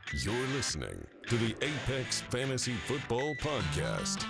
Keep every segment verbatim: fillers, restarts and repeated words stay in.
You're listening to the Apex Fantasy Football Podcast.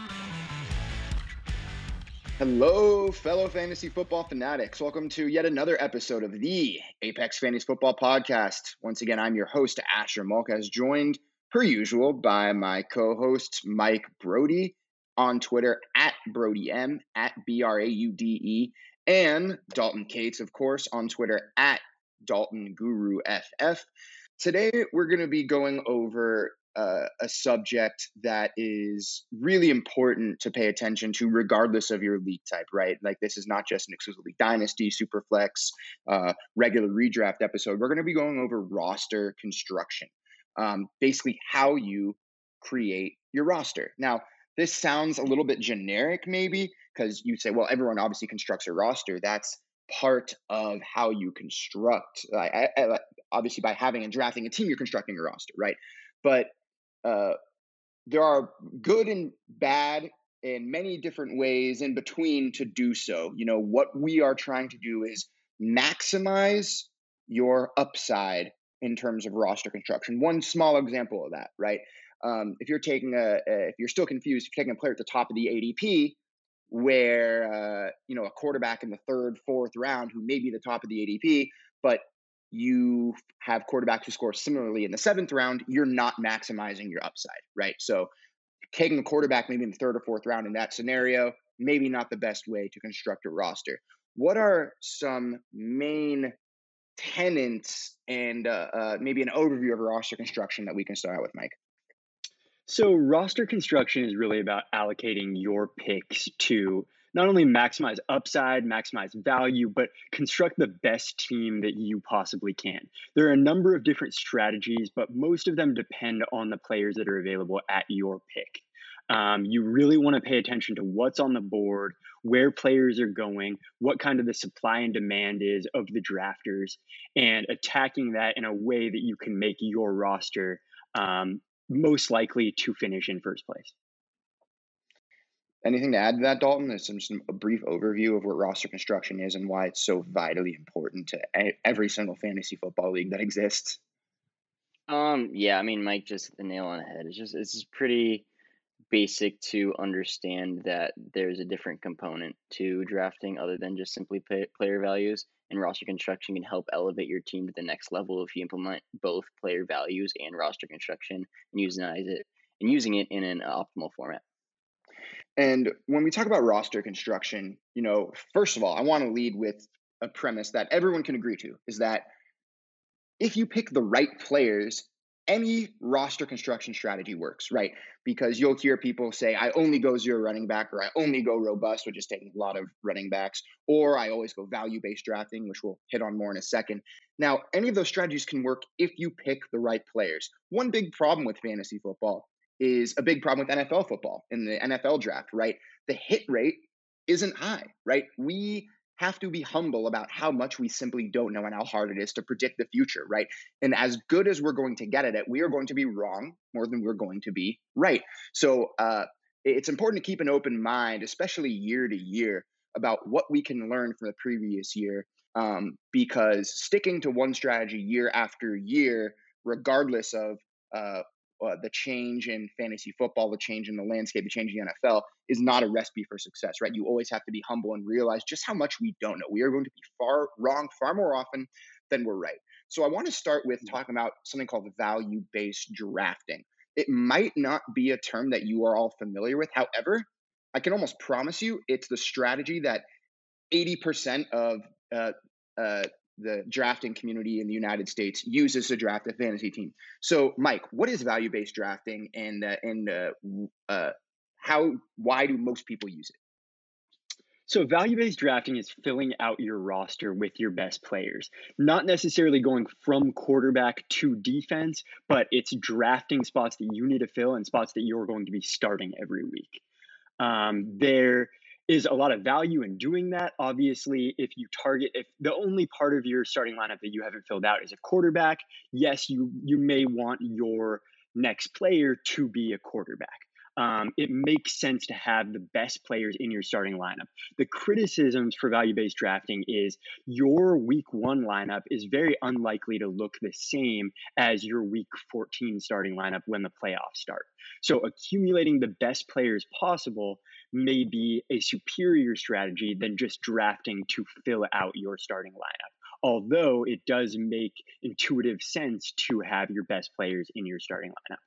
Hello, fellow fantasy football fanatics. Welcome to yet another episode of the Apex Fantasy Football Podcast. Once again, I'm your host, Asher Malkas, joined, per usual, by my co-host, Mike Brody, on Twitter, at BrodyM, at B R A U D E, and Dalton Cates, of course, on Twitter, at Dalton Guru F F. Today, we're going to be going over uh, a subject that is really important to pay attention to regardless of your league type, right? Like, this is not just an exclusively dynasty, superflex, uh, regular redraft episode. We're going to be going over roster construction, um, basically how you create your roster. Now, this sounds a little bit generic maybe because you say, well, everyone obviously constructs a roster. That's part of how you construct. I, I, obviously, by having and drafting a team, you're constructing a roster, right? But uh, there are good and bad and many different ways in between to do so. You know, what we are trying to do is maximize your upside in terms of roster construction. One small example of that, right? Um, if you're taking a, a, if you're still confused, if you're taking a player at the top of the A D P, where, uh, you know, a quarterback in the third, fourth round who may be the top of the A D P, but you have quarterbacks who score similarly in the seventh round, you're not maximizing your upside, right? So taking a quarterback maybe in the third or fourth round in that scenario, maybe not the best way to construct a roster. What are some main tenets and uh, uh, maybe an overview of a roster construction that we can start out with, Mike? So roster construction is really about allocating your picks to not only maximize upside, maximize value, but construct the best team that you possibly can. There are a number of different strategies, but most of them depend on the players that are available at your pick. Um, you really want to pay attention to what's on the board, where players are going, what kind of the supply and demand is of the drafters, and attacking that in a way that you can make your roster um, most likely to finish in first place. Anything to add to that, Dalton? There's some, some a brief overview of what roster construction is and why it's so vitally important to a- every single fantasy football league that exists. Um, yeah, I mean, Mike just hit the nail on the head. It's just it's just pretty basic to understand that there's a different component to drafting other than just simply pay, player values. And roster construction can help elevate your team to the next level if you implement both player values and roster construction and using it and using it in an optimal format. And when we talk about roster construction, you know, first of all, I want to lead with a premise that everyone can agree to, is that if you pick the right players, any roster construction strategy works, right? Because you'll hear people say, I only go zero running back, or I only go robust, which is taking a lot of running backs, or I always go value-based drafting, which we'll hit on more in a second. Now, any of those strategies can work if you pick the right players. One big problem with fantasy football is a big problem with N F L football in the N F L draft, right? The hit rate isn't high, right? We have to be humble about how much we simply don't know and how hard it is to predict the future, right? And as good as we're going to get at it, we are going to be wrong more than we're going to be right. So uh, it's important to keep an open mind, especially year to year, about what we can learn from the previous year, um, because sticking to one strategy year after year, regardless of uh, uh, the change in fantasy football, the change in the landscape, the change in the N F L is not a recipe for success, right? You always have to be humble and realize just how much we don't know. We are going to be far wrong far more often than we're right. So I want to start with talking about something called value-based drafting. It might not be a term that you are all familiar with. However, I can almost promise you it's the strategy that eighty percent of uh, uh, the drafting community in the United States uses to draft a fantasy team. So, Mike, what is value-based drafting, and uh, and uh, uh, how? Why do most people use it? So value-based drafting is filling out your roster with your best players, not necessarily going from quarterback to defense, but it's drafting spots that you need to fill and spots that you're going to be starting every week. Um, there is a lot of value in doing that. Obviously, if you target, if the only part of your starting lineup that you haven't filled out is a quarterback, yes, you you may want your next player to be a quarterback. um, it makes sense to have the best players in your starting lineup. The criticisms for value-based drafting is your week one lineup is very unlikely to look the same as your week fourteen starting lineup when the playoffs start. So accumulating the best players possible may be a superior strategy than just drafting to fill out your starting lineup. Although it does make intuitive sense to have your best players in your starting lineup.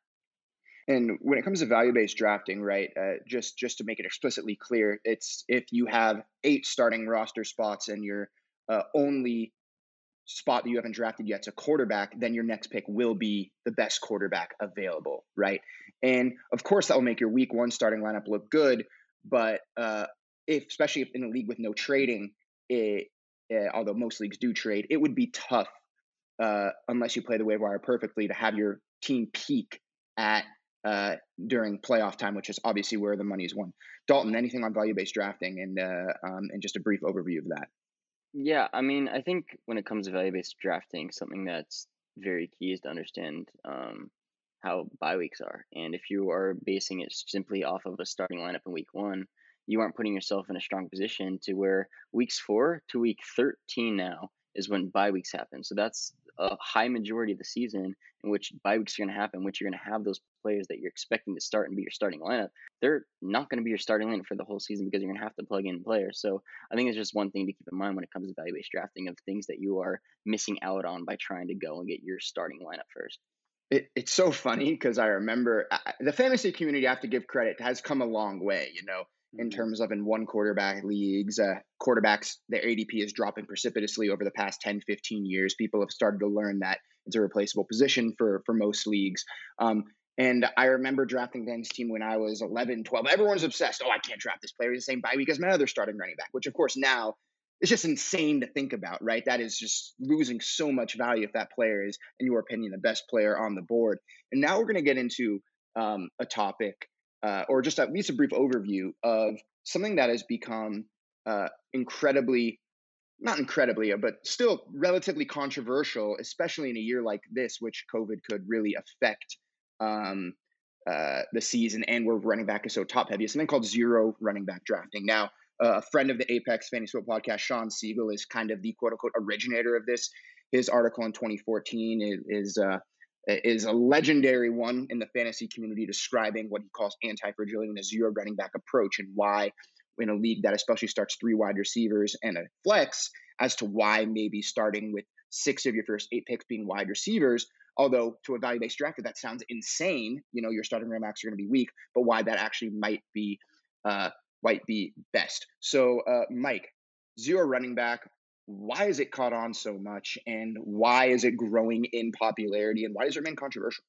And when it comes to value-based drafting, right, uh, just just to make it explicitly clear, it's if you have eight starting roster spots and your uh, only spot that you haven't drafted yet is a quarterback, then your next pick will be the best quarterback available, right? And of course, that will make your week one starting lineup look good. But uh, if, especially if in a league with no trading, it, uh, although most leagues do trade, it would be tough uh, unless you play the waiver wire perfectly to have your team peak at uh, during playoff time, which is obviously where the money is won. Dalton, anything on value-based drafting and uh, um, and just a brief overview of that? Yeah, I mean, I think when it comes to value-based drafting, something that's very key is to understand um, how bye weeks are. And if you are basing it simply off of a starting lineup in week one, you aren't putting yourself in a strong position to where weeks four to week thirteen now is when bye weeks happen. So that's a high majority of the season in which bye weeks are going to happen, which you're going to have those players that you're expecting to start and be your starting lineup. They're not going to be your starting lineup for the whole season because you're going to have to plug in players. So I think it's just one thing to keep in mind when it comes to value-based drafting of things that you are missing out on by trying to go and get your starting lineup first. It, it's so funny because I remember I, the fantasy community, I have to give credit, has come a long way, you know, in terms of in one quarterback leagues, uh, quarterbacks, their A D P is dropping precipitously over the past ten, fifteen years. People have started to learn that it's a replaceable position for, for most leagues. Um, and I remember drafting Ben's team when I was eleven, twelve. Everyone's obsessed. Oh, I can't draft this player. He's the same bye week as my other starting running back, which of course now it's just insane to think about, right? That is just losing so much value if that player is, in your opinion, the best player on the board. And now we're going to get into um, a topic uh, or just at least a brief overview of something that has become uh, incredibly, not incredibly, but still relatively controversial, especially in a year like this, which COVID could really affect um, uh, the season and where running back is so top heavy. It's something called zero running back drafting. Now, Uh, a friend of the Apex Fantasy Football Podcast, Sean Siegel, is kind of the quote unquote originator of this. His article in twenty fourteen is is, uh, is a legendary one in the fantasy community, describing what he calls anti-fragility and a zero running back approach, and why in a league that especially starts three wide receivers and a flex, as to why maybe starting with six of your first eight picks being wide receivers. Although to a value-based drafter, that sounds insane. You know, your starting running backs are going to be weak, but why that actually might be uh, might be best. So, uh, Mike, zero running back, why has it caught on so much, and why is it growing in popularity, and why does it remain controversial?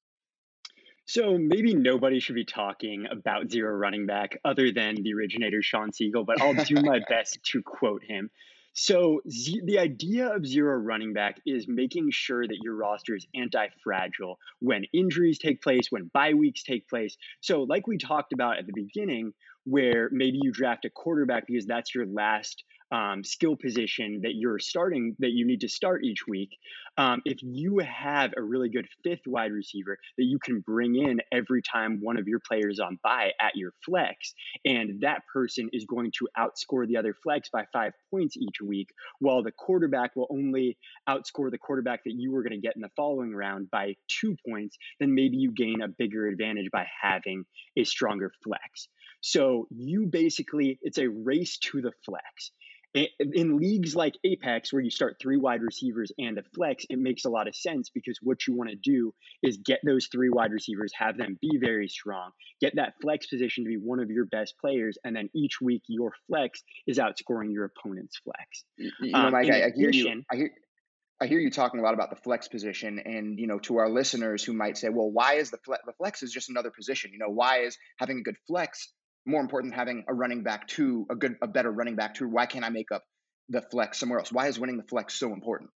So maybe nobody should be talking about zero running back other than the originator, Sean Siegel, but I'll do my best to quote him. So z- the idea of zero running back is making sure that your roster is anti-fragile when injuries take place, when bye weeks take place. So like we talked about at the beginning, where maybe you draft a quarterback because that's your last um, skill position that you're starting, that you need to start each week. Um, if you have a really good fifth wide receiver that you can bring in every time one of your players on bye at your flex, and that person is going to outscore the other flex by five points each week, while the quarterback will only outscore the quarterback that you were going to get in the following round by two points, then maybe you gain a bigger advantage by having a stronger flex. So you basically, it's a race to the flex. In leagues like Apex, where you start three wide receivers and a flex, it makes a lot of sense because what you want to do is get those three wide receivers, have them be very strong, get that flex position to be one of your best players, and then each week your flex is outscoring your opponent's flex. You, you know, Um, Mike, in I, I hear you. addition, I hear. I hear you talking a lot about the flex position, and you know, to our listeners who might say, "Well, why is the flex? The flex is just another position. You know, why is having a good flex more important than having a running back two, a good, a better running back two? Why can't I make up the flex somewhere else? Why is winning the flex so important?"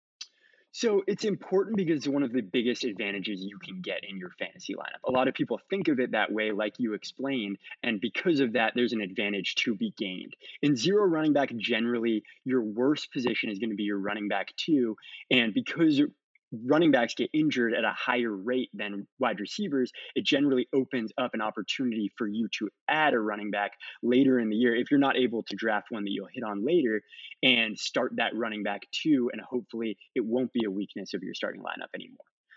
So it's important because it's one of the biggest advantages you can get in your fantasy lineup. A lot of people think of it that way, like you explained, and because of that, there's an advantage to be gained. In zero running back, generally, your worst position is going to be your running back two, and because running backs get injured at a higher rate than wide receivers, it generally opens up an opportunity for you to add a running back later in the year if you're not able to draft one that you'll hit on later and start that running back too. And hopefully it won't be a weakness of your starting lineup anymore.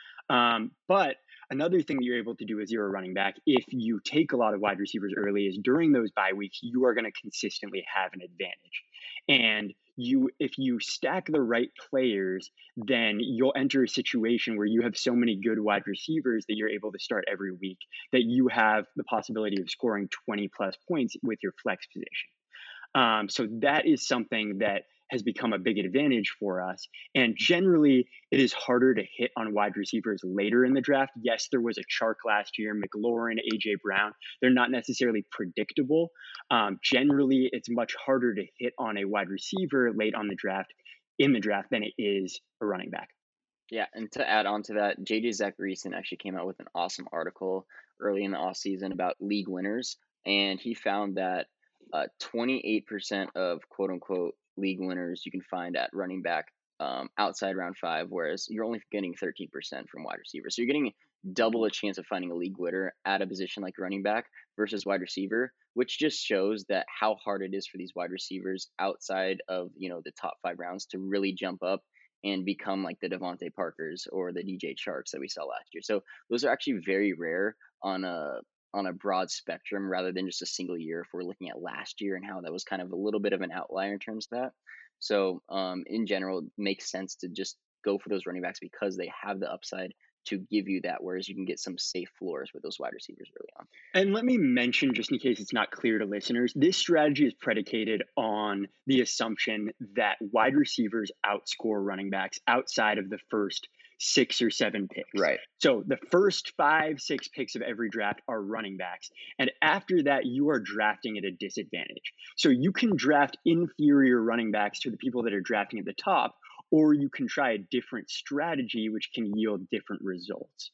Um, but another thing that you're able to do as you're a running back, if you take a lot of wide receivers early, is during those bye weeks, you are going to consistently have an advantage. And you, if you stack the right players, then you'll enter a situation where you have so many good wide receivers that you're able to start every week that you have the possibility of scoring twenty plus points with your flex position. Um, so that is something that has become a big advantage for us. And generally, it is harder to hit on wide receivers later in the draft. Yes, there was a Chark last year, McLaurin, A J Brown. They're not necessarily predictable. Um, generally, it's much harder to hit on a wide receiver late on the draft, in the draft, than it is a running back. Yeah, and to add on to that, J J Zachariason actually came out with an awesome article early in the offseason about league winners, and he found that uh, twenty-eight percent of quote unquote league winners you can find at running back um, outside round five, whereas you're only getting thirteen percent from wide receiver. So you're getting double a chance of finding a league winner at a position like running back versus wide receiver, which just shows that how hard it is for these wide receivers outside of, you know, the top five rounds to really jump up and become like the Devontae Parkers or the D J Charks that we saw last year. So those are actually very rare on a on a broad spectrum rather than just a single year if we're looking at last year and how that was kind of a little bit of an outlier in terms of that. So um, in general, it makes sense to just go for those running backs because they have the upside to give you that, whereas you can get some safe floors with those wide receivers early on. And let me mention, just in case it's not clear to listeners, this strategy is predicated on the assumption that wide receivers outscore running backs outside of the first six or seven picks. Right. So the first five, six picks of every draft are running backs. And after that, you are drafting at a disadvantage. So you can draft inferior running backs to the people that are drafting at the top, or you can try a different strategy, which can yield different results.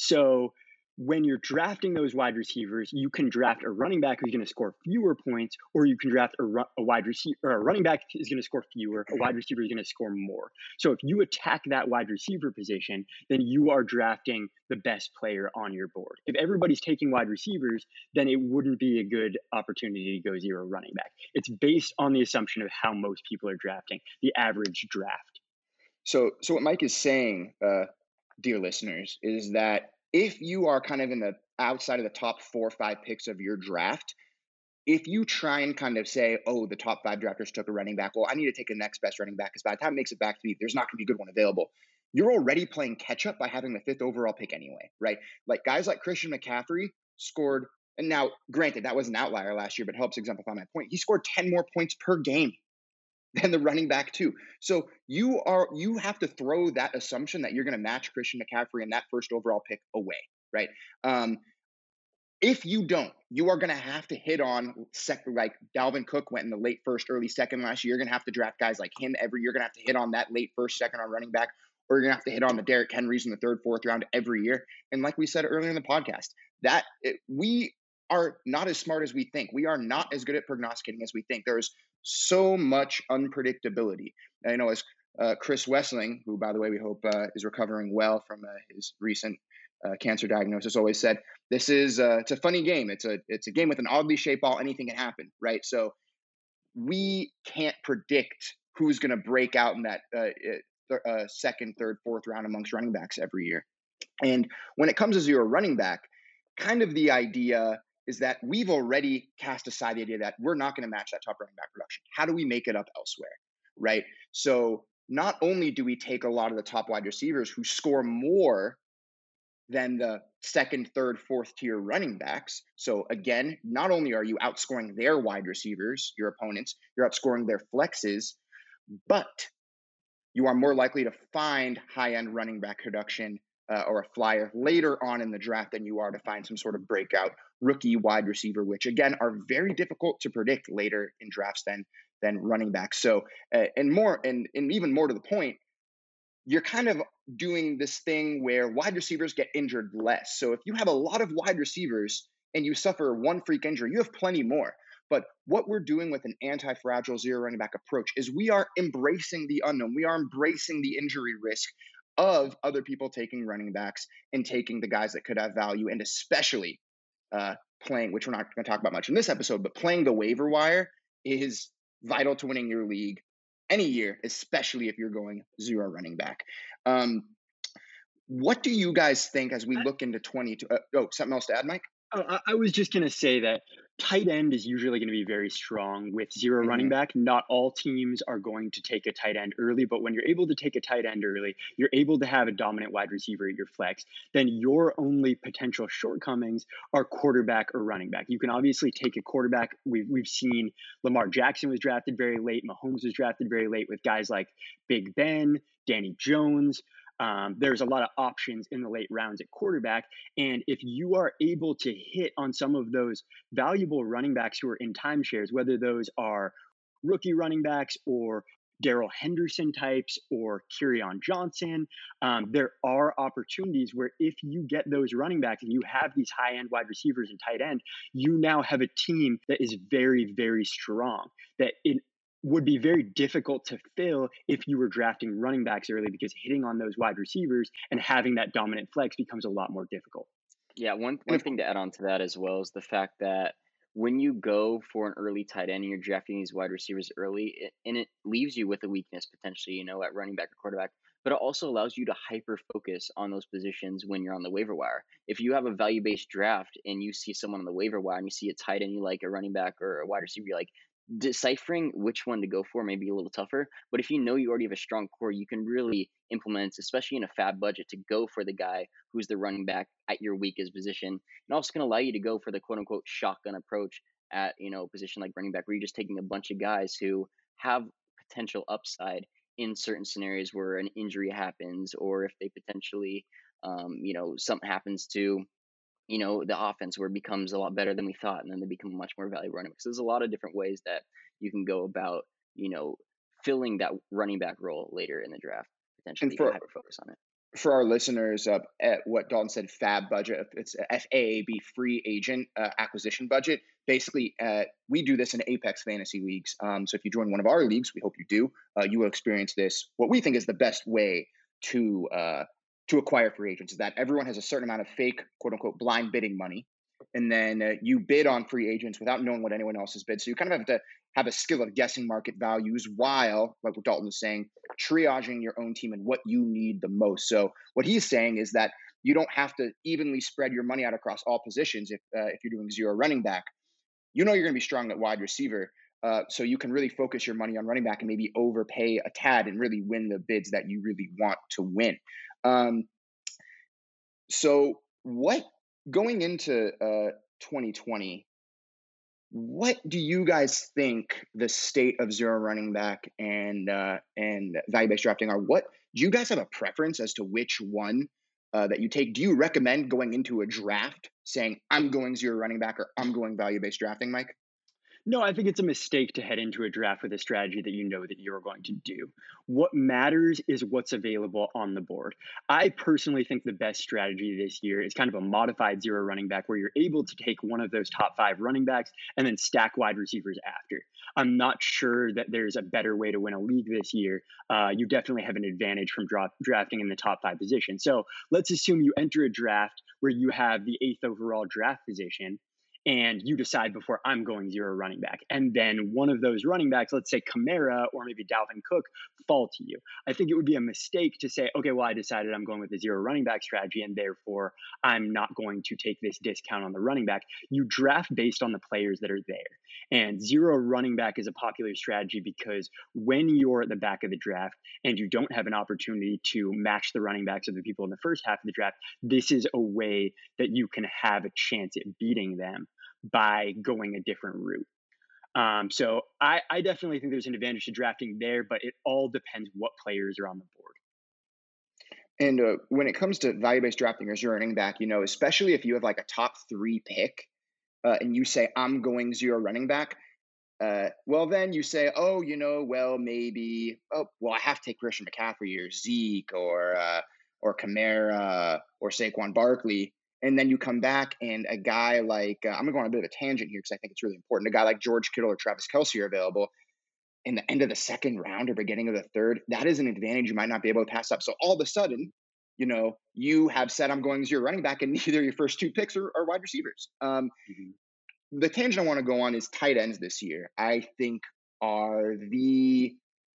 So when you're drafting those wide receivers, you can draft a running back who's going to score fewer points, or you can draft a, ru- a wide receiver, or a running back is going to score fewer, a wide receiver is going to score more. So if you attack that wide receiver position, then you are drafting the best player on your board. If everybody's taking wide receivers, then it wouldn't be a good opportunity to go zero running back. It's based on the assumption of how most people are drafting, the average draft. So, so what Mike is saying, uh, dear listeners, is that if you are kind of in the outside of the top four or five picks of your draft, if you try and kind of say, oh, the top five drafters took a running back, well, I need to take the next best running back because by the time it makes it back to me, there's not going to be a good one available. You're already playing catch up by having the fifth overall pick anyway, right? Like guys like Christian McCaffrey scored, and now granted, that was an outlier last year, but helps exemplify my point. He scored ten more points per game than the running back too. So you are you have to throw that assumption that you're going to match Christian McCaffrey and that first overall pick away, right? Um, if you don't, you are going to have to hit on second, like Dalvin Cook went in the late first, early second last year. You're going to have to draft guys like him every year. You're going to have to hit on that late first, second on running back, or you're going to have to hit on the Derrick Henrys in the third, fourth round every year. And like we said earlier in the podcast, that it, we are not as smart as we think. We are not as good at prognosticating as we think. There's so much unpredictability. I know as uh, Chris Wessling, who, by the way, we hope uh, is recovering well from uh, his recent uh, cancer diagnosis, always said, this is uh, it's a funny game. It's a it's a game with an oddly shaped ball. Anything can happen, right? So we can't predict who's going to break out in that uh, th- uh, second, third, fourth round amongst running backs every year. And when it comes to zero running back, kind of the idea is that we've already cast aside the idea that we're not going to match that top running back production. How do we make it up elsewhere, right? So not only do we take a lot of the top wide receivers who score more than the second, third, fourth tier running backs. So again, not only are you outscoring their wide receivers, your opponents, you're outscoring their flexes, but you are more likely to find high-end running back production uh, or a flyer later on in the draft than you are to find some sort of breakout rookie wide receiver, which again are very difficult to predict later in drafts than than running backs. So uh, and more and, and even more to the point, you're kind of doing this thing where wide receivers get injured less. So if you have a lot of wide receivers and you suffer one freak injury, you have plenty more. But what we're doing with an anti-fragile zero running back approach is we are embracing the unknown. We are embracing the injury risk of other people taking running backs and taking the guys that could have value, and especially uh, playing, which we're not going to talk about much in this episode, but playing the waiver wire is vital to winning your league any year, especially if you're going zero running back. Um, what do you guys think as we look into twenty? Uh, oh, something else to add, Mike? Oh, I, I was just going to say that tight end is usually going to be very strong with zero Mm-hmm. running back. Not all teams are going to take a tight end early, but when you're able to take a tight end early, you're able to have a dominant wide receiver at your flex. Then your only potential shortcomings are quarterback or running back. You can obviously take a quarterback. We've, we've seen Lamar Jackson was drafted very late. Mahomes was drafted very late with guys like Big Ben, Danny Jones. Um, there's a lot of options in the late rounds at quarterback. And if you are able to hit on some of those valuable running backs who are in timeshares, whether those are rookie running backs or Darrell Henderson types or Kerryon Johnson, um, there are opportunities where if you get those running backs and you have these high-end wide receivers and tight end, you now have a team that is very, very strong, that it would be very difficult to fill if you were drafting running backs early, because hitting on those wide receivers and having that dominant flex becomes a lot more difficult. Yeah, one And one if, thing to add on to that as well is the fact that when you go for an early tight end and you're drafting these wide receivers early, it, and it leaves you with a weakness potentially, you know, at running back or quarterback, but it also allows you to hyper focus on those positions when you're on the waiver wire. If you have a value based draft and you see someone on the waiver wire and you see a tight end you like, a running back or a wide receiver you like, deciphering which one to go for may be a little tougher. But if you know you already have a strong core, you can really implement, especially in a fab budget, to go for the guy who's the running back at your weakest position. And also going to allow you to go for the quote unquote shotgun approach at, you know, a position like running back, where you're just taking a bunch of guys who have potential upside in certain scenarios where an injury happens, or if they potentially, um, you know, something happens to, you know, the offense where it becomes a lot better than we thought, and then they become a much more valuable running back. So there's a lot of different ways that you can go about, you know, filling that running back role later in the draft. Potentially, and you can for hyper focus on it. for our listeners, uh, at what Dalton said, fab budget, it's F A A B, free agent uh, acquisition budget. Basically, uh, we do this in Apex Fantasy Leagues. Um, so if you join one of our leagues, we hope you do, uh, you will experience this. What we think is the best way to uh, to acquire free agents is that everyone has a certain amount of fake, quote unquote, blind bidding money. And then uh, you bid on free agents without knowing what anyone else has bid. So you kind of have to have a skill of guessing market values while, like what Dalton was saying, triaging your own team and what you need the most. So what he's saying is that you don't have to evenly spread your money out across all positions. If uh, if you're doing zero running back, you know you're going to be strong at wide receiver. Uh, so you can really focus your money on running back and maybe overpay a tad and really win the bids that you really want to win. Um, so what going into uh, twenty twenty, what do you guys think the state of zero running back and uh, and value based drafting are? What do you guys have a preference as to which one uh, that you take? Do you recommend going into a draft saying I'm going zero running back or I'm going value based drafting, Mike? No, I think it's a mistake to head into a draft with a strategy that you know that you're going to do. What matters is what's available on the board. I personally think the best strategy this year is kind of a modified zero running back, where you're able to take one of those top five running backs and then stack wide receivers after. I'm not sure that there's a better way to win a league this year. Uh, you definitely have an advantage from dra- drafting in the top five position. So let's assume you enter a draft where you have the eighth overall draft position, and you decide before, I'm going zero running back. And then one of those running backs, let's say Kamara or maybe Dalvin Cook, fall to you. I think it would be a mistake to say, okay, well, I decided I'm going with the zero running back strategy, and therefore I'm not going to take this discount on the running back. You draft based on the players that are there. And zero running back is a popular strategy because when you're at the back of the draft and you don't have an opportunity to match the running backs of the people in the first half of the draft, this is a way that you can have a chance at beating them by going a different route. Um, so I, I definitely think there's an advantage to drafting there, but it all depends what players are on the board. And uh, when it comes to value-based drafting or zero running back, you know, especially if you have like a top three pick uh, and you say, I'm going zero running back, uh, well, then you say, oh, you know, well, maybe, oh, well, I have to take Christian McCaffrey or Zeke or uh, or Kamara or Saquon Barkley. And then you come back and a guy like, uh, I'm going to go on a bit of a tangent here because I think it's really important. A guy like George Kittle or Travis Kelce are available. in the end of the second round or beginning of the third, that is an advantage you might not be able to pass up. So all of a sudden, you know, you have said, I'm going as your running back, and neither your first two picks are, are wide receivers. Um, mm-hmm. The tangent I want to go on is tight ends this year. I think are the,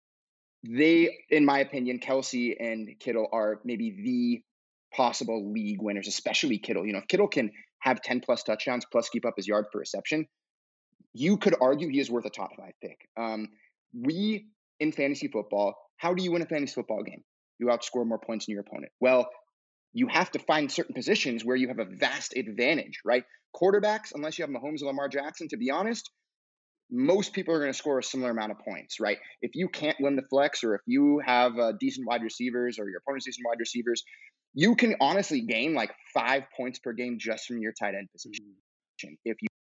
they, in my opinion, Kelce and Kittle are maybe the possible league winners, especially Kittle. You know, if Kittle can have ten plus touchdowns plus keep up his yards per reception, you could argue he is worth a top five pick. Um, we, in fantasy football, how do you win a fantasy football game? You outscore more points than your opponent. Well, you have to find certain positions where you have a vast advantage, right? Quarterbacks, unless you have Mahomes or Lamar Jackson, to be honest, most people are going to score a similar amount of points, right? If you can't win the flex, or if you have uh, decent wide receivers or your opponent's decent wide receivers, you can honestly gain like five points per game just from your tight end position. If you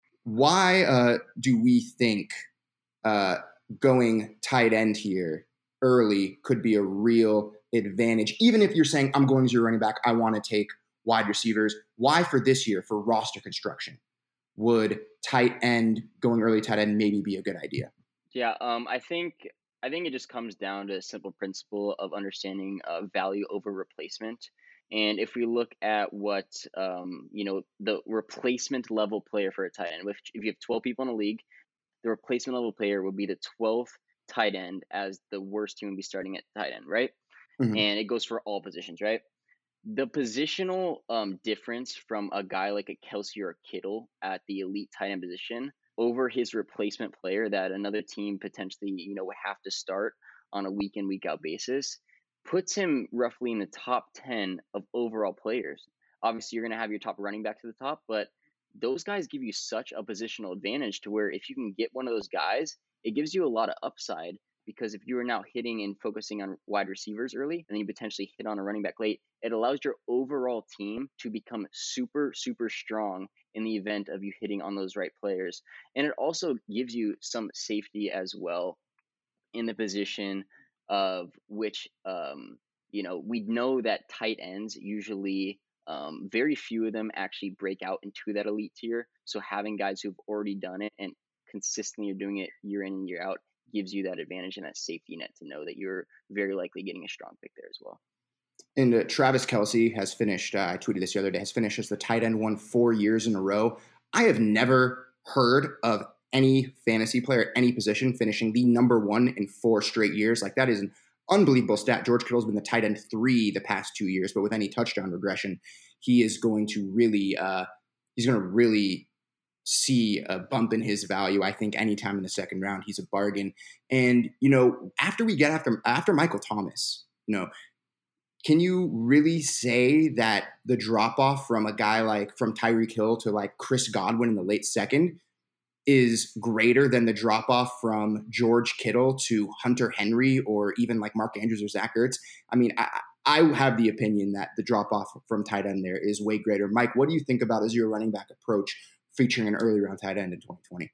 Why uh, do we think uh, going tight end here early could be a real advantage? Even if you're saying, I'm going as your running back, I want to take wide receivers. Why for this year, for roster construction, would tight end, going early tight end maybe be a good idea? Yeah, um, I think I think it just comes down to a simple principle of understanding uh, value over replacement. And if we look at what, um, you know, the replacement level player for a tight end, if, if you have twelve people in a league, the replacement level player would be the twelfth tight end, as the worst team would be starting at tight end, right? Mm-hmm. And it goes for all positions, right? The positional um, difference from a guy like a Kelce or a Kittle at the elite tight end position over his replacement player that another team potentially, you know, would have to start on a week in, week out basis puts him roughly in the top ten of overall players. Obviously, you're going to have your top running back to the top, but those guys give you such a positional advantage to where if you can get one of those guys, it gives you a lot of upside, because if you are now hitting and focusing on wide receivers early and then you potentially hit on a running back late, it allows your overall team to become super, super strong in the event of you hitting on those right players. And it also gives you some safety as well in the position of which, um, you know, we know that tight ends usually, um, very few of them actually break out into that elite tier. So having guys who've already done it and consistently are doing it year in and year out gives you that advantage and that safety net to know that you're very likely getting a strong pick there as well. And uh, Travis Kelce has finished, uh, I tweeted this the other day, has finished as the tight end one four years in a row. I have never heard of any fantasy player at any position finishing the number one in four straight years. Like, that is an unbelievable stat. George Kittle's been the tight end three the past two years, but with any touchdown regression, he is going to really, uh, he's going to really see a bump in his value. I think anytime in the second round, he's a bargain. And, you know, after we get after, after Michael Thomas, you know, can you really say that the drop off from a guy like from Tyreek Hill to like Chris Godwin in the late second is greater than the drop off from George Kittle to Hunter Henry or even like Mark Andrews or Zach Ertz? I mean, I, I have the opinion that the drop off from tight end there is way greater. Mike, what do you think about a zero running back approach featuring an early round tight end in twenty twenty?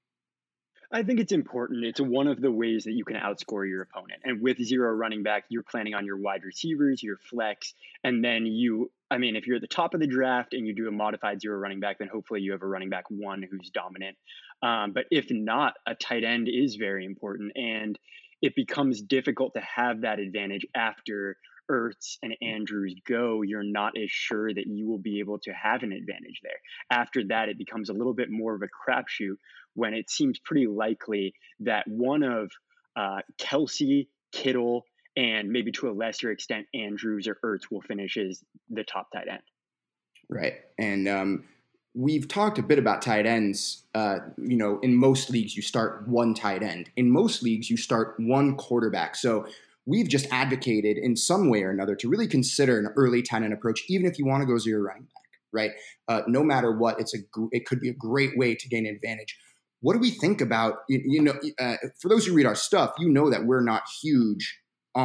I think it's important. It's one of the ways that you can outscore your opponent. And with zero running back, you're planning on your wide receivers, your flex, and then you, I mean, if you're at the top of the draft and you do a modified zero running back, then hopefully you have a running back one who's dominant. Um, but if not, a tight end is very important. And it becomes difficult to have that advantage after Ertz and Andrews go. You're not as sure that you will be able to have an advantage there. After that, it becomes a little bit more of a crapshoot when it seems pretty likely that one of uh, Kelce, Kittle, and maybe to a lesser extent, Andrews or Ertz will finish as the top tight end. Right. And um, we've talked a bit about tight ends. Uh, you know, in most leagues, you start one tight end. In most leagues, you start one quarterback. So we've just advocated in some way or another to really consider an early tight end approach, even if you want to go zero running back, right? Uh, no matter what, it's a it could be a great way to gain an advantage. What do we think about, you, you know, uh, for those who read our stuff, you know that we're not huge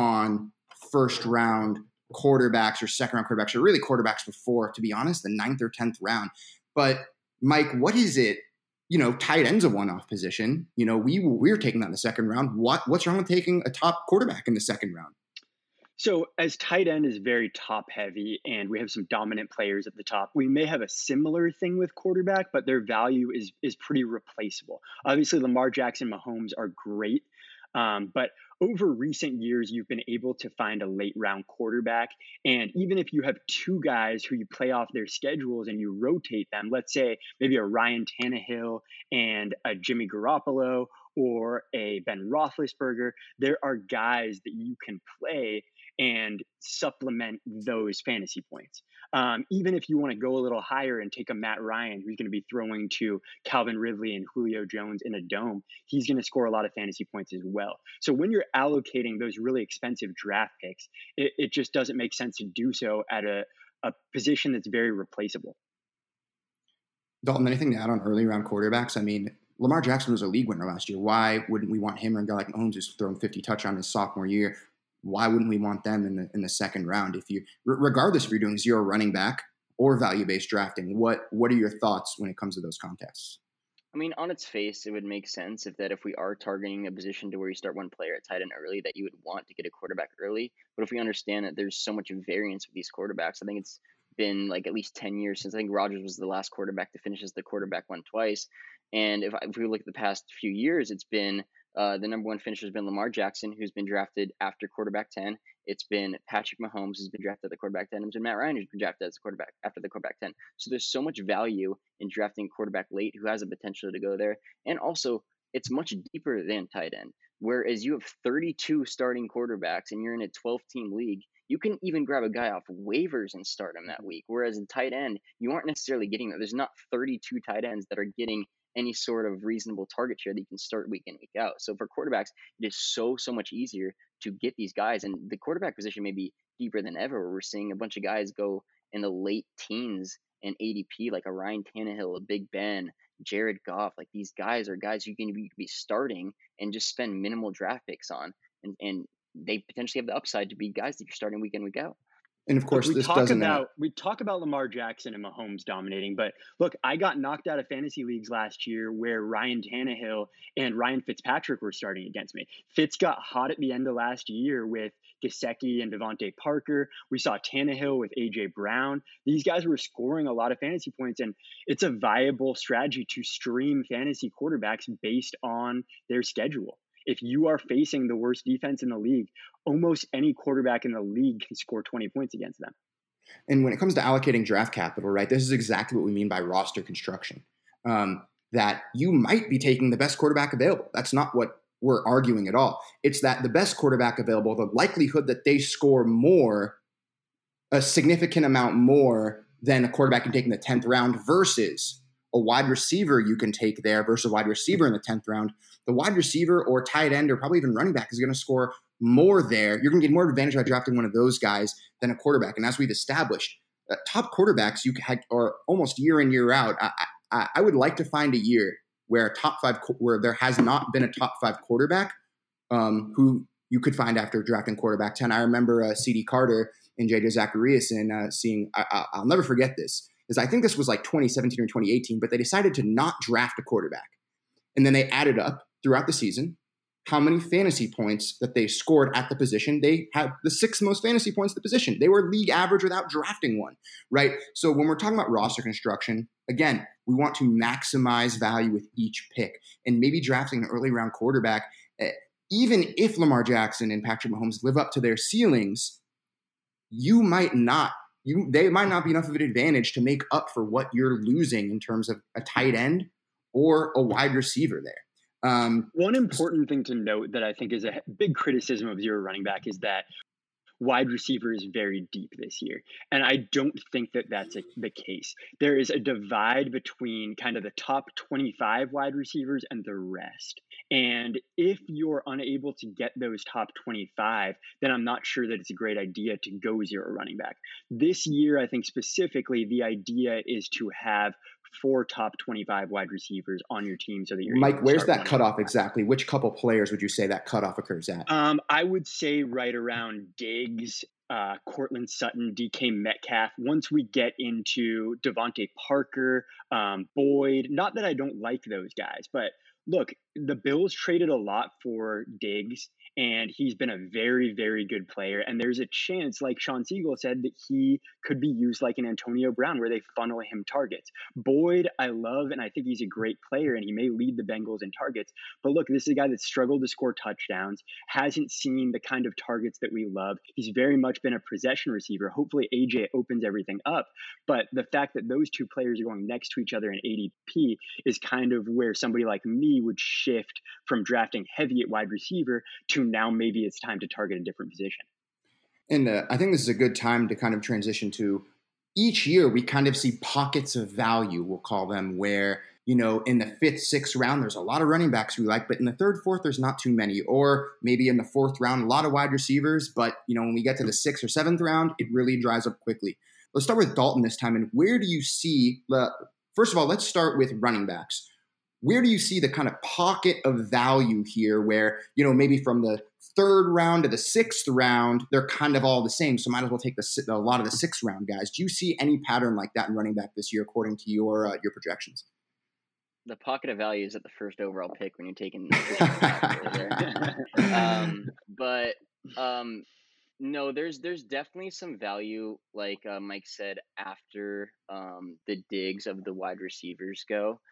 on first round quarterbacks or second round quarterbacks, or really quarterbacks before, to be honest, the ninth or tenth round. But Mike, what is it? You know, tight end's a one-off position. You know, we we're taking that in the second round. What what's wrong with taking a top quarterback in the second round? So as tight end is very top heavy and we have some dominant players at the top, we may have a similar thing with quarterback, but their value is is pretty replaceable. Obviously, Lamar Jackson, Mahomes are great. Um, but over recent years, you've been able to find a late round quarterback. And even if you have two guys who you play off their schedules and you rotate them, let's say maybe a Ryan Tannehill and a Jimmy Garoppolo or a Ben Roethlisberger, there are guys that you can play and supplement those fantasy points. Um, even if you want to go a little higher and take a Matt Ryan, who's going to be throwing to Calvin Ridley and Julio Jones in a dome, he's going to score a lot of fantasy points as well. So when you're allocating those really expensive draft picks, it, it just doesn't make sense to do so at a, a position that's very replaceable. Dalton, anything to add on early round quarterbacks? I mean, Lamar Jackson was a league winner last year. Why wouldn't we want him or a guy like Mahomes who's thrown fifty touchdowns his sophomore year? Why wouldn't we want them in the in the second round? If you, regardless if you're doing zero running back or value based drafting, what what are your thoughts when it comes to those contests? I mean, on its face, it would make sense if that if we are targeting a position to where you start one player at tight end early, that you would want to get a quarterback early. But if we understand that there's so much variance with these quarterbacks, I think it's been like at least ten years since I think Rodgers was the last quarterback to finish as the quarterback one twice. And if, if we look at the past few years, it's been uh, the number one finisher has been Lamar Jackson, who's been drafted after quarterback ten. It's been Patrick Mahomes, who's been drafted at the quarterback ten. It's been Matt Ryan, who's been drafted as a quarterback after the quarterback ten. So there's so much value in drafting a quarterback late who has the potential to go there. And also, it's much deeper than tight end. Whereas you have thirty-two starting quarterbacks and you're in a twelve-team league, you can even grab a guy off waivers and start him that week. Whereas in tight end, you aren't necessarily getting that. There's not thirty-two tight ends that are getting any sort of reasonable target share that you can start week in, week out. So for quarterbacks, it is so, so much easier to get these guys. And the quarterback position may be deeper than ever, where we're seeing a bunch of guys go in the late teens in A D P, like a Ryan Tannehill, a Big Ben, Jared Goff. Like these guys are guys you can be, be starting and just spend minimal draft picks on. And, and they potentially have the upside to be guys that you're starting week in, week out. And of course, look, we this talk doesn't about uh, we talk about Lamar Jackson and Mahomes dominating, but look, I got knocked out of fantasy leagues last year where Ryan Tannehill and Ryan Fitzpatrick were starting against me. Fitz got hot at the end of last year with Gesicki and Devontae Parker. We saw Tannehill with A J Brown. These guys were scoring a lot of fantasy points, and it's a viable strategy to stream fantasy quarterbacks based on their schedule. If you are facing the worst defense in the league, almost any quarterback in the league can score twenty points against them. And when it comes to allocating draft capital, right, this is exactly what we mean by roster construction. Um, that you might be taking the best quarterback available. That's not what we're arguing at all. It's that the best quarterback available, the likelihood that they score more, a significant amount more than a quarterback you take in the tenth round versus a wide receiver you can take there versus a wide receiver in the tenth round. The wide receiver or tight end or probably even running back is going to score more there. You're going to get more advantage by drafting one of those guys than a quarterback. And as we've established, uh, top quarterbacks you had, are almost year in, year out. I, I, I would like to find a year where a top five, where there has not been a top five quarterback um, who you could find after drafting quarterback ten. I remember uh, C D Carter and J J Zachariason uh, seeing, I, I, I'll never forget this, is I think this was like twenty seventeen or twenty eighteen, but they decided to not draft a quarterback. And then they added up throughout the season how many fantasy points that they scored at the position. They had the sixth most fantasy points at the position. They were league average without drafting one, right? So when we're talking about roster construction, again, we want to maximize value with each pick. And maybe drafting an early round quarterback, even if Lamar Jackson and Patrick Mahomes live up to their ceilings, you might not, you they might not be enough of an advantage to make up for what you're losing in terms of a tight end or a wide receiver there. Um, One important thing to note that I think is a big criticism of zero running back is that wide receiver is very deep this year. And I don't think that that's a, the case. There is a divide between kind of the top twenty-five wide receivers and the rest. And if you're unable to get those top twenty-five, then I'm not sure that it's a great idea to go zero running back. This year, I think specifically the idea is to have four top twenty-five wide receivers on your team so that you're Mike, where's that cutoff exactly? Which couple players would you say that cutoff occurs at? Um, I would say right around Diggs, uh, Cortland Sutton, D K Metcalf. Once we get into Devontae Parker, um, Boyd, not that I don't like those guys, but look, the Bills traded a lot for Diggs, and he's been a very, very good player. And there's a chance, like Sean Siegel said, that he could be used like an Antonio Brown, where they funnel him targets. Boyd, I love, and I think he's a great player, and he may lead the Bengals in targets. But look, this is a guy that struggled to score touchdowns, hasn't seen the kind of targets that we love. He's very much been a possession receiver. Hopefully A J opens everything up. But the fact that those two players are going next to each other in A D P is kind of where somebody like me would shift from drafting heavy at wide receiver to now maybe it's time to target a different position. And uh, I think this is a good time to kind of transition to each year we kind of see pockets of value, we'll call them, where, you know, in the fifth, sixth round, there's a lot of running backs we like, but in the third, fourth, there's not too many. Or maybe in the fourth round, a lot of wide receivers, but, you know, when we get to the sixth or seventh round, it really dries up quickly. Let's start with Dalton this time. And where do you see the, first of all, let's start with running backs. Where do you see the kind of pocket of value here where, you know, maybe from the third round to the sixth round, they're kind of all the same. So might as well take the, a lot of the sixth round guys. Do you see any pattern like that in running back this year, according to your uh, your projections? The pocket of value is at the first overall pick when you're taking the there. um, but um, no, there's there's definitely some value, like uh, Mike said, after um, the digs of the wide receivers go.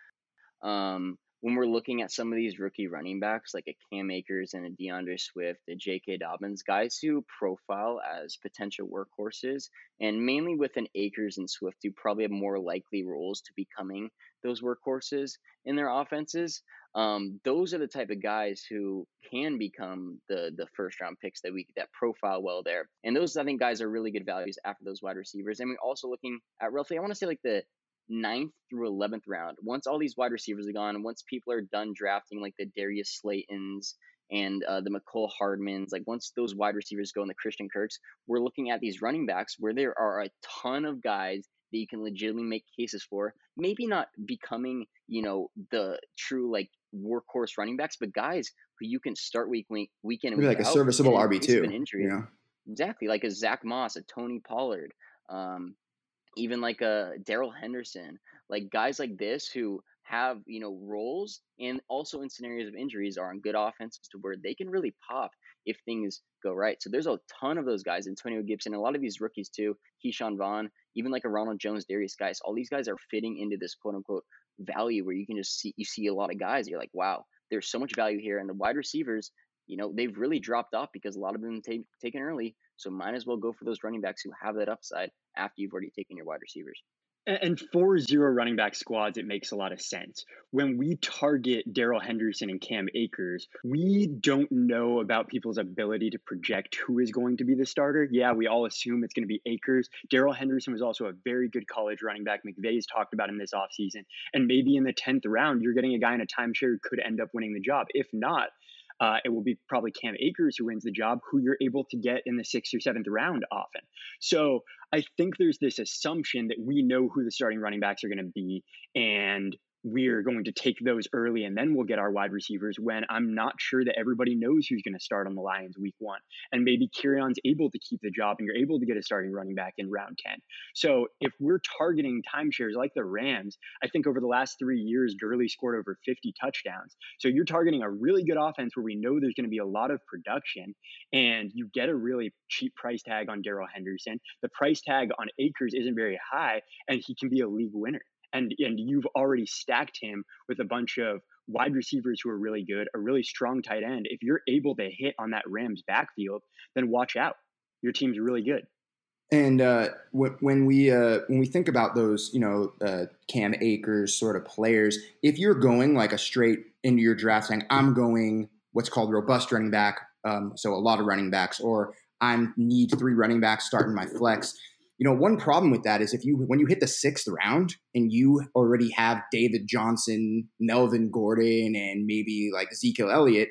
Um, when we're looking at some of these rookie running backs, like a Cam Akers and a DeAndre Swift, a J K. Dobbins, guys who profile as potential workhorses, and mainly with an Akers and Swift, who probably have more likely roles to becoming those workhorses in their offenses. Um, those are the type of guys who can become the the first round picks that we that profile well there. And those, I think, guys are really good values after those wide receivers. And we're also looking at roughly, I want to say like the ninth through eleventh round. Once all these wide receivers are gone, once people are done drafting like the Darius Slaytons and uh, the McCole Hardmans, like once those wide receivers go and the Christian Kirks, we're looking at these running backs where there are a ton of guys that you can legitimately make cases for, maybe not becoming, you know, the true like workhorse running backs, but guys who you can start week week weekend and maybe week like a out, serviceable and R B two. Injury. Yeah. Exactly, like a Zach Moss, a Tony Pollard, um, even like a Darrell Henderson, like guys like this who have, you know, roles and also in scenarios of injuries are on good offenses to where they can really pop if things go right. So there's a ton of those guys, Antonio Gibson, a lot of these rookies too, Keyshawn Vaughn, even like a Ronald Jones, Darius Guice, all these guys are fitting into this quote unquote value where you can just see, you see a lot of guys, you're like, wow, there's so much value here. And the wide receivers, you know, they've really dropped off because a lot of them take taken early. So might as well go for those running backs who have that upside after you've already taken your wide receivers. And for zero running back squads, it makes a lot of sense. When we target Darrell Henderson and Cam Akers, we don't know about people's ability to project who is going to be the starter. Yeah, we all assume it's going to be Akers. Darrell Henderson was also a very good college running back. McVay's talked about him this offseason. And maybe in the tenth round, you're getting a guy in a timeshare who could end up winning the job. If not, Uh, it will be probably Cam Akers who wins the job, who you're able to get in the sixth or seventh round often. So I think there's this assumption that we know who the starting running backs are going to be, and we're going to take those early and then we'll get our wide receivers, when I'm not sure that everybody knows who's going to start on the Lions week one. And maybe Kieran's able to keep the job and you're able to get a starting running back in round ten. So if we're targeting timeshares like the Rams, I think over the last three years, Gurley scored over fifty touchdowns. So you're targeting a really good offense where we know there's going to be a lot of production, and you get a really cheap price tag on Darrell Henderson. The price tag on Akers isn't very high, and he can be a league winner. And and you've already stacked him with a bunch of wide receivers who are really good, a really strong tight end. If you're able to hit on that Rams backfield, then watch out. Your team's really good. And uh, w- when we uh, when we think about those, you know, uh, Cam Akers sort of players, if you're going like a straight into your draft saying, I'm going what's called robust running back, um, so a lot of running backs, or I need three running backs starting my flex. You know, one problem with that is if you when you hit the sixth round and you already have David Johnson, Melvin Gordon, and maybe like Ezekiel Elliott,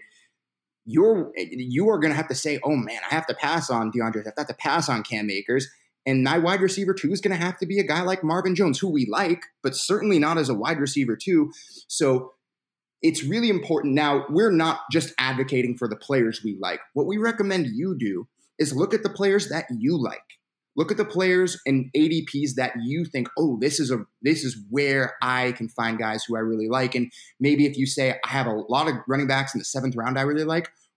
you're you are going to have to say, oh man, I have to pass on DeAndre, I have to pass on Cam Akers, and my wide receiver two is going to have to be a guy like Marvin Jones, who we like, but certainly not as a wide receiver two. So it's really important. Now, we're not just advocating for the players we like. What we recommend you do is look at the players that you like. Look at the players and A D Ps that you think, oh, this is a this is where I can find guys who I really like. And maybe if you say I have a lot of running backs in the seventh round I really like,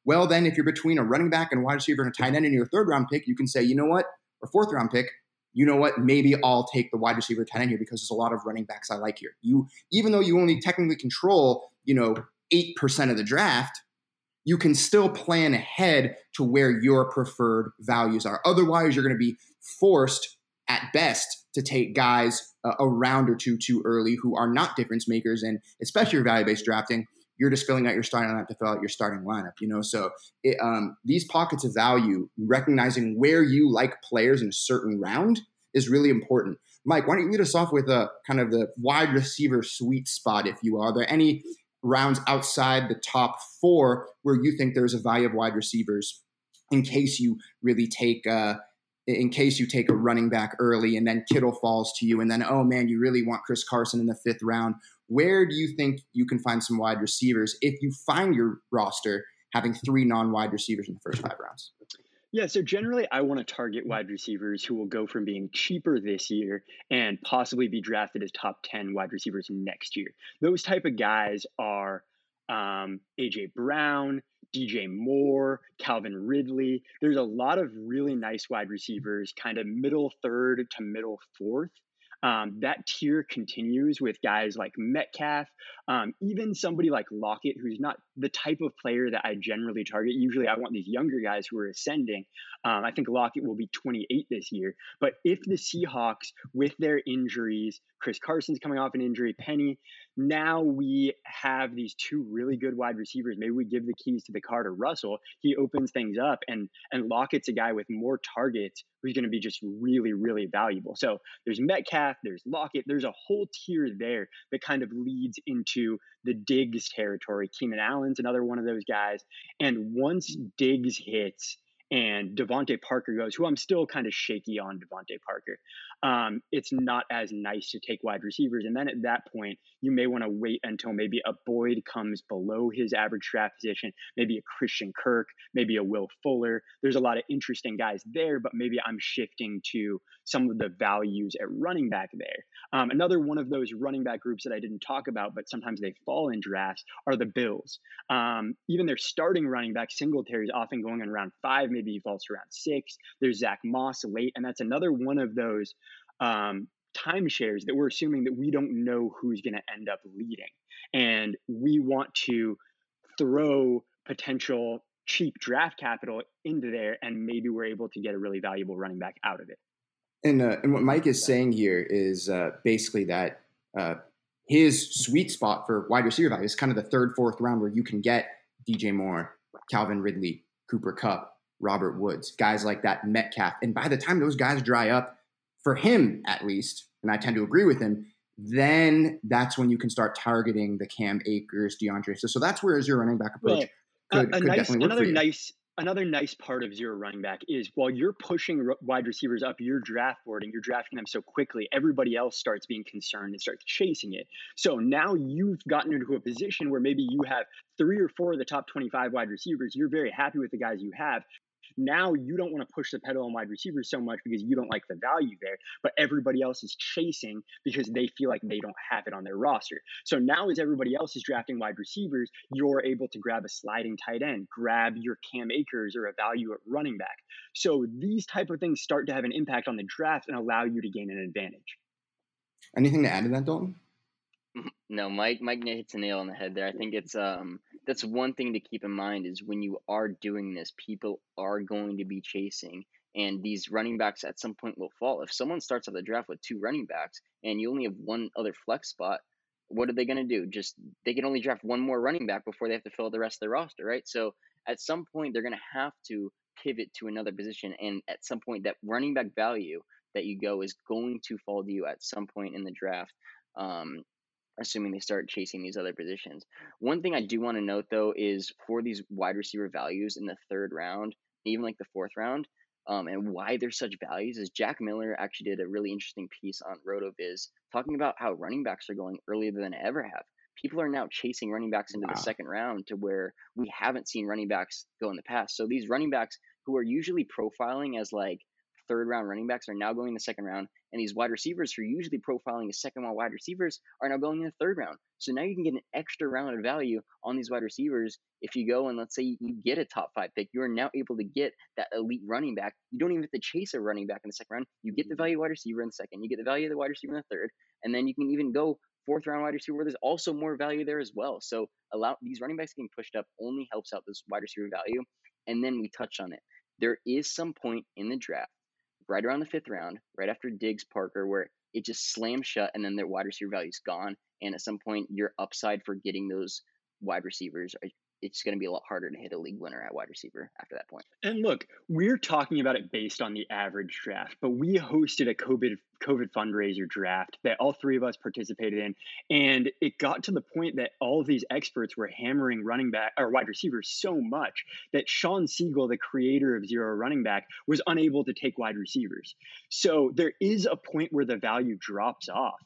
Well, then if you're between a running back and a wide receiver and a tight end in your third round pick, you can say, you know what, or fourth round pick, you know what, maybe I'll take the wide receiver tight end here because there's a lot of running backs I like here. You, even though you only technically control, you know, eight percent of the draft, you can still plan ahead to where your preferred values are. Otherwise, you're going to be forced at best to take guys uh, a round or two too early who are not difference makers. And especially your value-based drafting, you're just filling out your starting lineup to fill out your starting lineup, you know? So it, um, these pockets of value, recognizing where you like players in a certain round is really important. Mike, why don't you lead us off with a kind of the wide receiver sweet spot, if you will. Are there any rounds outside the top four where you think there's a value of wide receivers in case you really take uh, in case you take a running back early and then Kittle falls to you and then, oh man, you really want Chris Carson in the fifth round? Where do you think you can find some wide receivers if you find your roster having three non-wide receivers in the first five rounds? Yeah, so generally I want to target wide receivers who will go from being cheaper this year and possibly be drafted as top ten wide receivers next year. Those type of guys are um, A J Brown, D J Moore, Calvin Ridley. There's a lot of really nice wide receivers, kind of middle third to middle fourth. Um, that tier continues with guys like Metcalf, um, even somebody like Lockett, who's not the type of player that I generally target. Usually I want these younger guys who are ascending. Um, I think Lockett will be twenty-eight this year. But if the Seahawks, with their injuries, Chris Carson's coming off an injury, Penny, now we have these two really good wide receivers. Maybe we give the keys to the car to Russell. He opens things up, and and Lockett's a guy with more targets who's going to be just really, really valuable. So there's Metcalf, there's Lockett, there's a whole tier there that kind of leads into the Diggs territory. Keenan Allen's another one of those guys. And once Diggs hits and Devontae Parker goes, who I'm still kind of shaky on Devontae Parker, um, it's not as nice to take wide receivers. And then at that point, you may want to wait until maybe a Boyd comes below his average draft position, maybe a Christian Kirk, maybe a Will Fuller. There's a lot of interesting guys there, but maybe I'm shifting to some of the values at running back there. Um, another one of those running back groups that I didn't talk about, but sometimes they fall in drafts, are the Bills. Um, even their starting running back, Singletary, is often going in round five, maybe he falls to round six. There's Zach Moss late, and that's another one of those um, timeshares that we're assuming that we don't know who's going to end up leading. And we want to throw potential cheap draft capital into there, and maybe we're able to get a really valuable running back out of it. And, uh, and what Mike is saying here is uh, basically that uh, his sweet spot for wide receiver value is kind of the third, fourth round where you can get D J Moore, Calvin Ridley, Cooper Kupp, Robert Woods, guys like that, Metcalf. And by the time those guys dry up, for him at least, and I tend to agree with him, then that's when you can start targeting the Cam Akers, DeAndre. So, so that's where his zero running back approach well, could, a, a could nice, definitely work another for you. nice Another nice part of zero running back is while you're pushing r- wide receivers up your draft board and you're drafting them so quickly, everybody else starts being concerned and starts chasing it. So now you've gotten into a position where maybe you have three or four of the top twenty-five wide receivers. You're very happy with the guys you have. Now you don't want to push the pedal on wide receivers so much because you don't like the value there, but everybody else is chasing because they feel like they don't have it on their roster. So now as everybody else is drafting wide receivers, you're able to grab a sliding tight end, grab your Cam Akers or a value at running back. So these type of things start to have an impact on the draft and allow you to gain an advantage. Anything to add to that, Dalton? No, Mike Mike hits a nail on the head there. I think it's um that's one thing to keep in mind is when you are doing this, people are going to be chasing, and these running backs at some point will fall. If someone starts off the draft with two running backs and you only have one other flex spot, what are they going to do? Just they can only draft one more running back before they have to fill out the rest of their roster, right? So at some point they're going to have to pivot to another position, and at some point that running back value that you go is going to fall to you at some point in the draft. Um, assuming they start chasing these other positions. One thing I do want to note, though, is for these wide receiver values in the third round, even like the fourth round, um, and why they're such values is Jack Miller actually did a really interesting piece on RotoViz talking about how running backs are going earlier than they ever have. People are now chasing running backs into wow. the second round to where we haven't seen running backs go in the past. So these running backs who are usually profiling as like third round running backs are now going in the second round. And these wide receivers who are usually profiling as second round wide receivers are now going in the third round. So now you can get an extra round of value on these wide receivers. If you go and let's say you get a top five pick, you are now able to get that elite running back. You don't even have to chase a running back in the second round. You get the value of wide receiver in the second. You get the value of the wide receiver in the third. And then you can even go fourth round wide receiver where there's also more value there as well. So allow these running backs getting pushed up only helps out this wide receiver value. And then we touched on it. There is some point in the draft, right around the fifth round, right after Diggs, Parker, where it just slams shut and then their wide receiver value is gone. And at some point, your upside for getting those wide receivers, it's going to be a lot harder to hit a league winner at wide receiver after that point. And look, we're talking about it based on the average draft, but we hosted a COVID COVID fundraiser draft that all three of us participated in. And it got to the point that all of these experts were hammering running back or wide receivers so much that Sean Siegel, the creator of Zero Running Back, was unable to take wide receivers. So there is a point where the value drops off.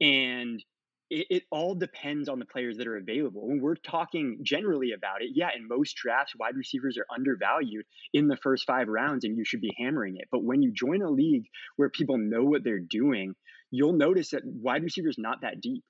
And It, it all depends on the players that are available. When we're talking generally about it, yeah, in most drafts, wide receivers are undervalued in the first five rounds and you should be hammering it. But when you join a league where people know what they're doing, you'll notice that wide receiver is not that deep.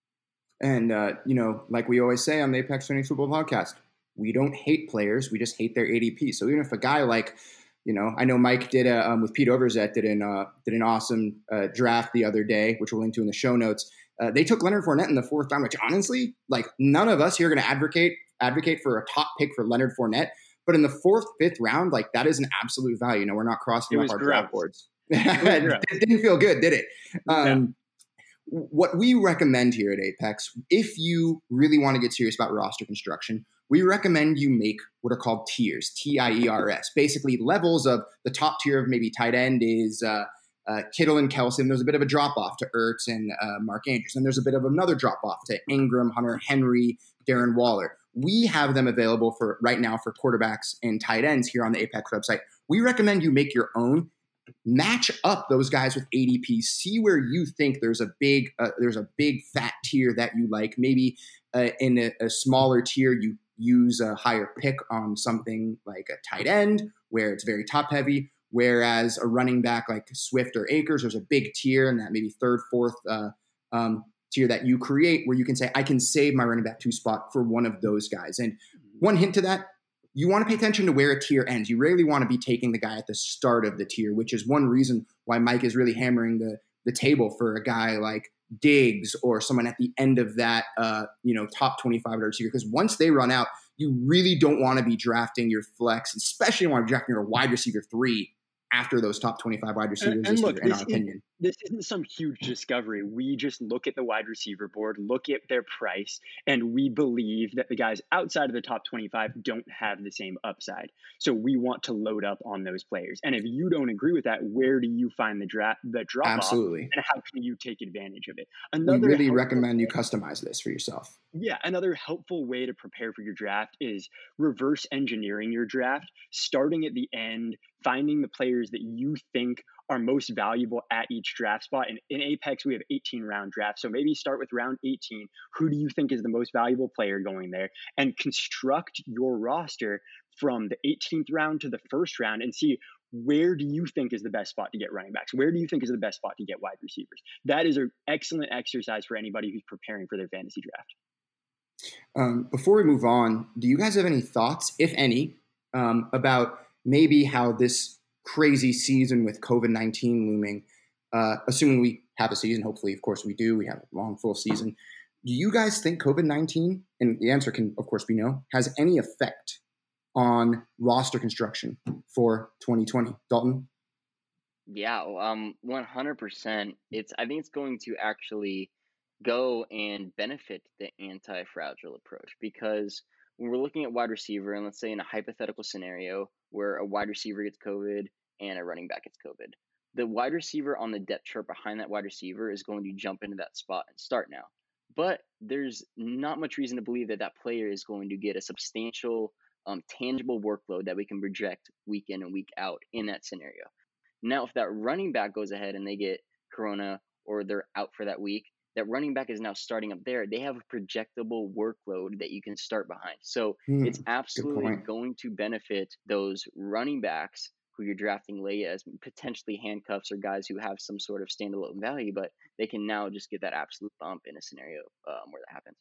And, uh, you know, like we always say on the Apex Fantasy Football Podcast, we don't hate players. We just hate their A D P. So even if a guy like, you know, I know Mike did a, um, with Pete Overzet did an, uh, did an awesome uh, draft the other day, which we'll link to in the show notes. Uh, they took Leonard Fournette in the fourth round, which honestly, like none of us here are going to advocate advocate for a top pick for Leonard Fournette. But in the fourth, fifth round, like that is an absolute value. You know, we're not crossing up our draft boards. It didn't feel good, did it? Um, yeah. What we recommend here at Apex, if you really want to get serious about roster construction, we recommend you make what are called tiers, T I E R S, basically levels of the top tier of maybe tight end is uh, Uh, Kittle and Kelsey, and there's a bit of a drop-off to Ertz and uh, Mark Andrews. And there's a bit of another drop-off to Ingram, Hunter Henry, Darren Waller. We have them available for right now for quarterbacks and tight ends here on the Apex website. We recommend you make your own. Match up those guys with A D P. See where you think there's a big uh, there's a big fat tier that you like. Maybe uh, in a, a smaller tier, you use a higher pick on something like a tight end where it's very top-heavy. Whereas a running back like Swift or Akers, there's a big tier in that maybe third, fourth uh, um, tier that you create where you can say, I can save my running back two spot for one of those guys. And one hint to that, you want to pay attention to where a tier ends. You rarely want to be taking the guy at the start of the tier, which is one reason why Mike is really hammering the, the table for a guy like Diggs or someone at the end of that, uh, you know, top twenty-five receiver. Because once they run out, you really don't want to be drafting your flex, especially when you're drafting your wide receiver three after those top twenty-five wide receivers, and, and look, in this our opinion. This isn't some huge discovery. We just look at the wide receiver board, look at their price, and we believe that the guys outside of the top twenty-five don't have the same upside. So we want to load up on those players. And if you don't agree with that, where do you find the draft, the drop Absolutely. off, and how can you take advantage of it? Another we really recommend you customize this for yourself. Yeah, another helpful way to prepare for your draft is reverse engineering your draft, starting at the end, finding the players that you think are most valuable at each draft spot. And in Apex, we have eighteen round drafts. So maybe start with round eighteen. Who do you think is the most valuable player going there? And construct your roster from the eighteenth round to the first round and see where do you think is the best spot to get running backs? Where do you think is the best spot to get wide receivers? That is an excellent exercise for anybody who's preparing for their fantasy draft. Um, before we move on, do you guys have any thoughts, if any, um, about maybe how this crazy season with COVID nineteen looming, uh, assuming we have a season, hopefully, of course we do, we have a long, full season. Do you guys think COVID nineteen, and the answer can, of course, be no, has any effect on roster construction for twenty twenty? Dalton? Yeah, um, one hundred percent. It's I think it's going to actually go and benefit the anti-fragile approach, because when we're looking at wide receiver, and let's say in a hypothetical scenario where a wide receiver gets COVID and a running back gets COVID, the wide receiver on the depth chart behind that wide receiver is going to jump into that spot and start now. But there's not much reason to believe that that player is going to get a substantial, um, tangible workload that we can project week in and week out in that scenario. Now, if that running back goes ahead and they get corona or they're out for that week, that running back is now starting up there. They have a projectable workload that you can start behind. So Hmm, it's absolutely going to benefit those running backs who you're drafting late as potentially handcuffs or guys who have some sort of standalone value, but they can now just get that absolute bump in a scenario um, where that happens.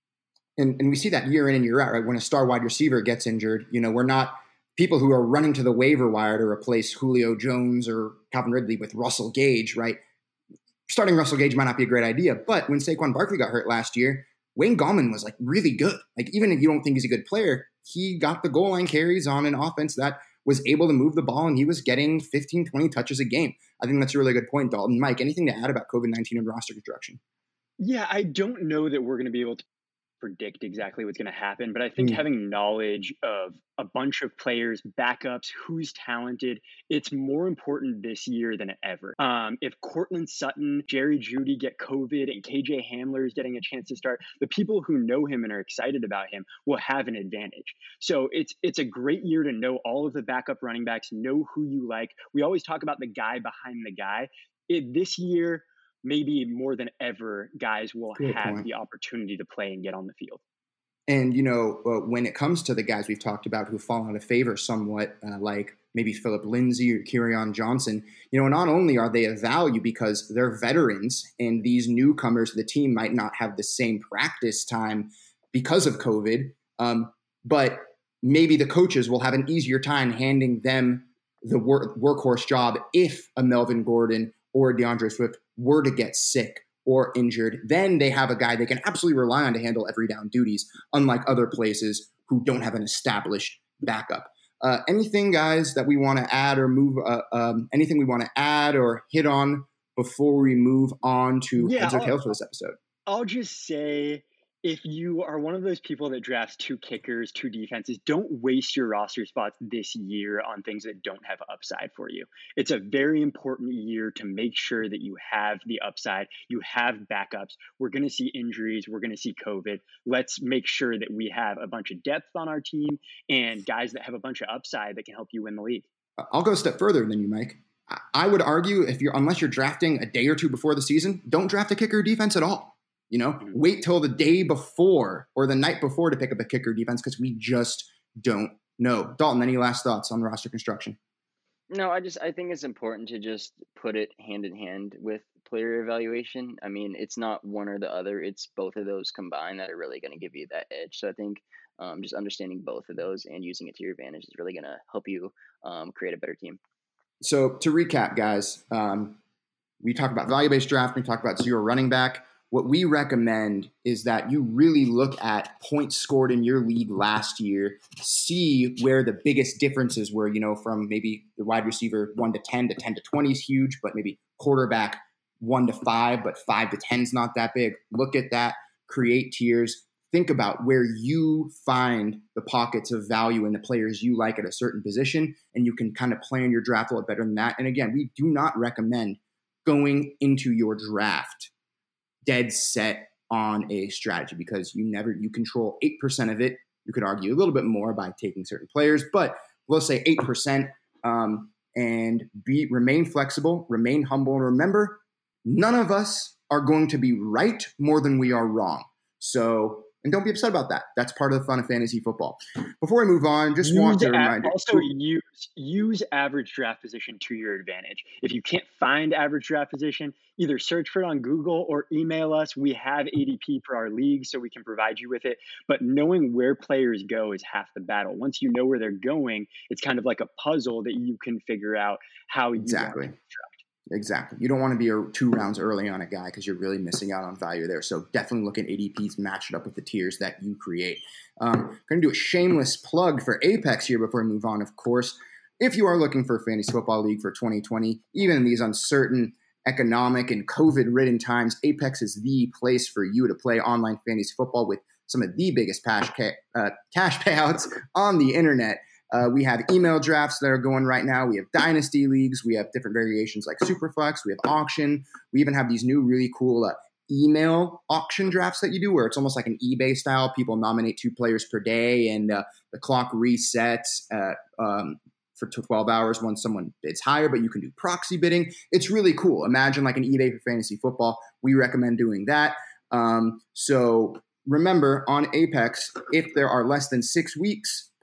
And, and we see that year in and year out, right? When a star wide receiver gets injured, you know, we're not people who are running to the waiver wire to replace Julio Jones or Calvin Ridley with Russell Gage, right? Starting Russell Gage might not be a great idea, but when Saquon Barkley got hurt last year, Wayne Gallman was like really good. Like even if you don't think he's a good player, he got the goal line carries on an offense that was able to move the ball, and he was getting fifteen, twenty touches a game. I think that's a really good point, Dalton. Mike, anything to add about COVID nineteen and roster construction? Yeah, I don't know that we're going to be able to predict exactly what's going to happen, but I think mm. having knowledge of a bunch of players, backups, who's talented, it's more important this year than ever. Um, if Cortland Sutton, Jerry Jeudy get COVID and K J Hamler is getting a chance to start, the people who know him and are excited about him will have an advantage. So it's it's a great year to know all of the backup running backs, know who you like. We always talk about the guy behind the guy. It, this year, maybe more than ever, guys will Good have point. the opportunity to play and get on the field. And, you know, uh, when it comes to the guys we've talked about who fall out of favor somewhat, uh, like maybe Phillip Lindsay or Kerryon Johnson, you know, not only are they of value because they're veterans and these newcomers to the team might not have the same practice time because of COVID, um, but maybe the coaches will have an easier time handing them the work- workhorse job if a Melvin Gordon or DeAndre Swift were to get sick or injured. Then they have a guy they can absolutely rely on to handle every down duties, unlike other places who don't have an established backup. Uh, anything, guys, that we want to add or move, uh, um, anything we want to add or hit on before we move on to Yeah, heads or I'll- tails for this episode? I'll just say, if you are one of those people that drafts two kickers, two defenses, don't waste your roster spots this year on things that don't have upside for you. It's a very important year to make sure that you have the upside, you have backups. We're going to see injuries. We're going to see COVID. Let's make sure that we have a bunch of depth on our team and guys that have a bunch of upside that can help you win the league. I'll go a step further than you, Mike. I would argue if you're, unless you're drafting a day or two before the season, don't draft a kicker defense at all. You know, mm-hmm. Wait till the day before or the night before to pick up a kicker defense because we just don't know. Dalton, any last thoughts on roster construction? No, I just I think it's important to just put it hand in hand with player evaluation. I mean, it's not one or the other. It's both of those combined that are really going to give you that edge. So I think um, just understanding both of those and using it to your advantage is really going to help you um, create a better team. So to recap, guys, um, we talked about value-based draft. We talked about zero running back. What we recommend is that you really look at points scored in your league last year, see where the biggest differences were, you know, from maybe the wide receiver one to ten to ten to twenty is huge, but maybe quarterback one to five, but five to ten is not that big. Look at that, create tiers, think about where you find the pockets of value in the players you like at a certain position, and you can kind of plan your draft a little better than that. And again, we do not recommend going into your draft dead set on a strategy because you never, you control eight percent of it. You could argue a little bit more by taking certain players, but let's say eight percent um, and be, remain flexible, remain humble. And remember, none of us are going to be right more than we are wrong. So, and don't be upset about that. That's part of the fun of fantasy football. Before we move on, just use want to a- remind you. Also, use, use average draft position to your advantage. If you can't find average draft position, either search for it on Google or email us. We have A D P for our league, so we can provide you with it. But knowing where players go is half the battle. Once you know where they're going, it's kind of like a puzzle that you can figure out how you Exactly. want to draft. Exactly. You don't want to be a, two rounds early on a guy because you're really missing out on value there. So definitely look at A D Ps, match it up with the tiers that you create. Um, going to do a shameless plug for Apex here before we move on, of course. If you are looking for a fantasy football league for twenty twenty, even in these uncertain economic and COVID-ridden times, Apex is the place for you to play online fantasy football with some of the biggest cash, uh, cash payouts on the internet. Uh, we have email drafts that are going right now. We have dynasty leagues. We have different variations like Superflex. We have auction. We even have these new really cool uh, email auction drafts that you do where it's almost like an eBay style. People nominate two players per day and uh, the clock resets at, um, for twelve hours once someone bids higher, but you can do proxy bidding. It's really cool. Imagine like an eBay for fantasy football. We recommend doing that. Um, so remember on Apex, if there are less than six weeks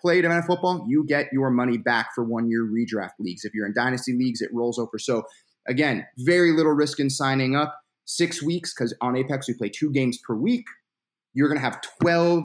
played N F L football, you get your money back for one-year redraft leagues. If you're in dynasty leagues, it rolls over. So again, very little risk in signing up. Six weeks, because on Apex we play two games per week. You're going to have twelve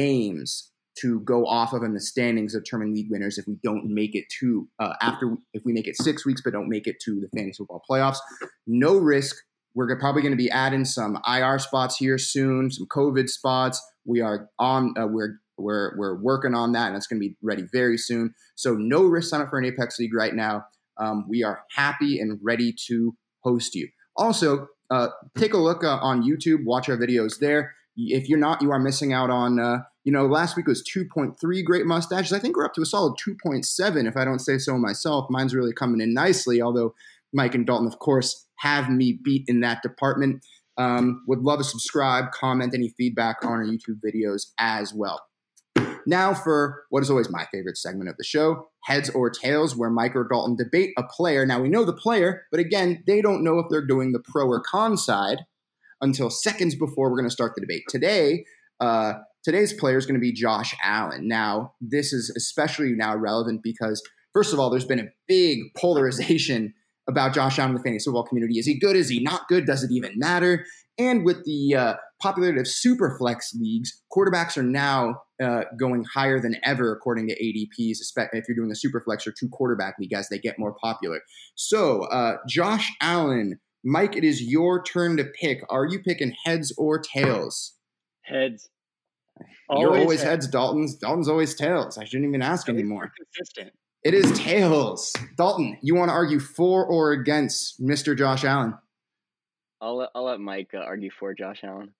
games to go off of in the standings to determine league winners if we don't make it to uh, after if we make it six weeks but don't make it to the fantasy football playoffs. No risk. We're probably going to be adding some I R spots here soon, some COVID spots. We are on. Uh, we're we're we're working on that, and it's going to be ready very soon. So no risk sign up for an Apex League right now. Um, we are happy and ready to host you. Also, uh, take a look uh, on YouTube. Watch our videos there. If you're not, you are missing out on, uh, you know, last week was two point three great mustaches. I think we're up to a solid two point seven, if I don't say so myself. Mine's really coming in nicely, although Mike and Dalton, of course, have me beat in that department. Um, would love to subscribe, comment any feedback on our YouTube videos as well. Now for what is always my favorite segment of the show, Heads or Tails, where Mike or Dalton debate a player. Now, we know the player, but again, they don't know if they're doing the pro or con side until seconds before we're going to start the debate. Today, uh, today's player is going to be Josh Allen. Now, this is especially now relevant because, first of all, there's been a big polarization about Josh Allen in the fantasy football community. Is he good? Is he not good? Does it even matter? And with the uh, popularity of superflex leagues, quarterbacks are now uh, going higher than ever according to A D Ps, especially if you're doing a superflex or two quarterback league as they get more popular. So, uh, Josh Allen, Mike, it is your turn to pick. Are you picking heads or tails? Heads. You're always heads. heads, Dalton's. Dalton's always tails. I shouldn't even ask anymore. Consistent. It is tails. Dalton, you want to argue for or against Mister Josh Allen? I'll let, I'll let Mike uh, argue for Josh Allen.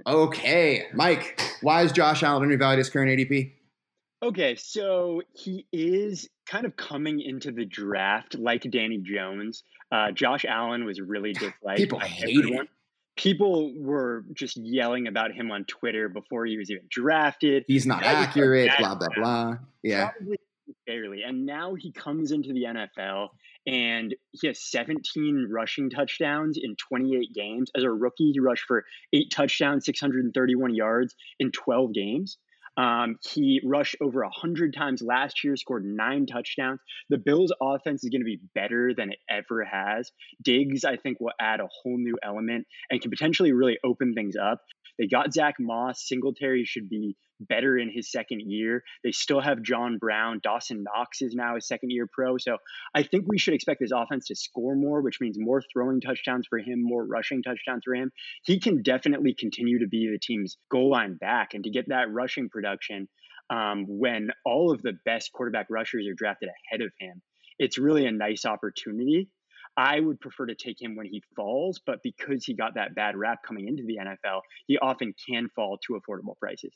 Okay. Mike, why is Josh Allen undervalued his current A D P? Okay, so he is kind of coming into the draft like Danny Jones. Uh, Josh Allen was really disliked. People by hate everyone. him. People were just yelling about him on Twitter before he was even drafted. He's not That was accurate, like blah, blah, blah. Yeah. Probably barely. And now he comes into the N F L and he has seventeen rushing touchdowns in twenty-eight games. As a rookie, he rushed for eight touchdowns, six hundred thirty-one yards in twelve games. Um, he rushed over one hundred times last year, scored nine touchdowns. The Bills' offense is going to be better than it ever has. Diggs, I think, will add a whole new element and can potentially really open things up. They got Zach Moss. Singletary should be better in his second year. They still have John Brown. Dawson Knox is now a second-year pro. So I think we should expect this offense to score more, which means more throwing touchdowns for him, more rushing touchdowns for him. He can definitely continue to be the team's goal line back. And to get that rushing production um, when all of the best quarterback rushers are drafted ahead of him, it's really a nice opportunity. I would prefer to take him when he falls, but because he got that bad rap coming into the N F L, he often can fall to affordable prices.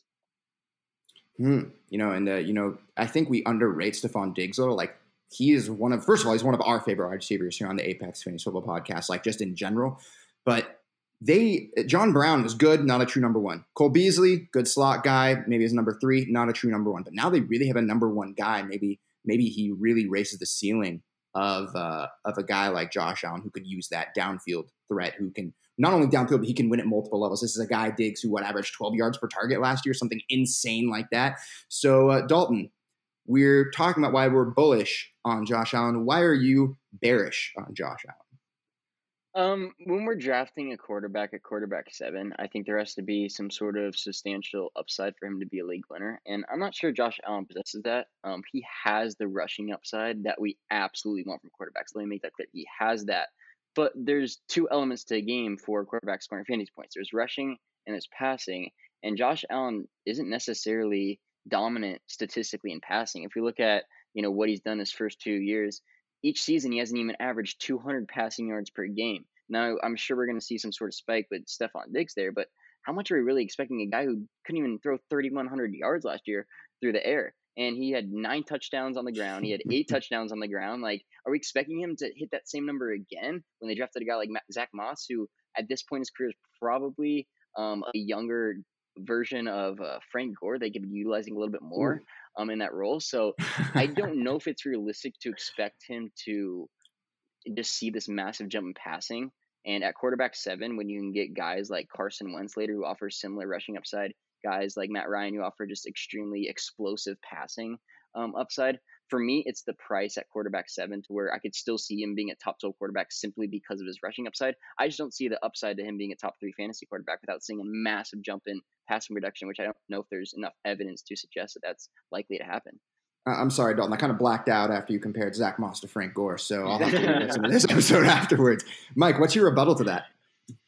Hmm. You know, and, uh, you know, I think we underrate Stephon Diggs a little. Like, he is one of, first of all, he's one of our favorite wide receivers here on the Apex Fantasy Football Podcast, like just in general. But they, John Brown was good, not a true number one. Cole Beasley, good slot guy, maybe as number three, not a true number one. But now they really have a number one guy. Maybe, maybe he really raises the ceiling of uh, of a guy like Josh Allen who could use that downfield threat, who can not only downfield, but he can win at multiple levels. This is a guy, Diggs, who what averaged twelve yards per target last year, something insane like that. So, uh, Dalton, we're talking about why we're bullish on Josh Allen. Why are you bearish on Josh Allen? Um, when we're drafting a quarterback at quarterback seven, I think there has to be some sort of substantial upside for him to be a league winner. And I'm not sure Josh Allen possesses that. Um, he has the rushing upside that we absolutely want from quarterbacks. Let me make that clear. He has that. But there's two elements to a game for quarterbacks scoring fantasy points. There's rushing and there's passing. And Josh Allen isn't necessarily dominant statistically in passing. If we look at, you know, what he's done his first two years, each season he hasn't even averaged two hundred passing yards per game. Now, I'm sure we're going to see some sort of spike with Stephon Diggs there, but how much are we really expecting a guy who couldn't even throw thirty-one hundred yards last year through the air? And he had nine touchdowns on the ground. He had eight touchdowns on the ground. Like, are we expecting him to hit that same number again when they drafted a guy like Zach Moss, who at this point in his career is probably um, a younger version of uh, Frank Gore? They could be utilizing a little bit more um, in that role. So I don't know if it's realistic to expect him to just see this massive jump in passing And at quarterback seven, when you can get guys like Carson Wentz later who offer similar rushing upside, guys like Matt Ryan who offer just extremely explosive passing um, upside, for me, it's the price at quarterback seven to where I could still see him being a top twelve quarterback simply because of his rushing upside. I just don't see the upside to him being a top three fantasy quarterback without seeing a massive jump in passing production, which I don't know if there's enough evidence to suggest that that's likely to happen. I'm sorry, Dalton. I kind of blacked out after you compared Zach Moss to Frank Gore, so I'll have to listen to this episode afterwards. Mike, what's your rebuttal to that?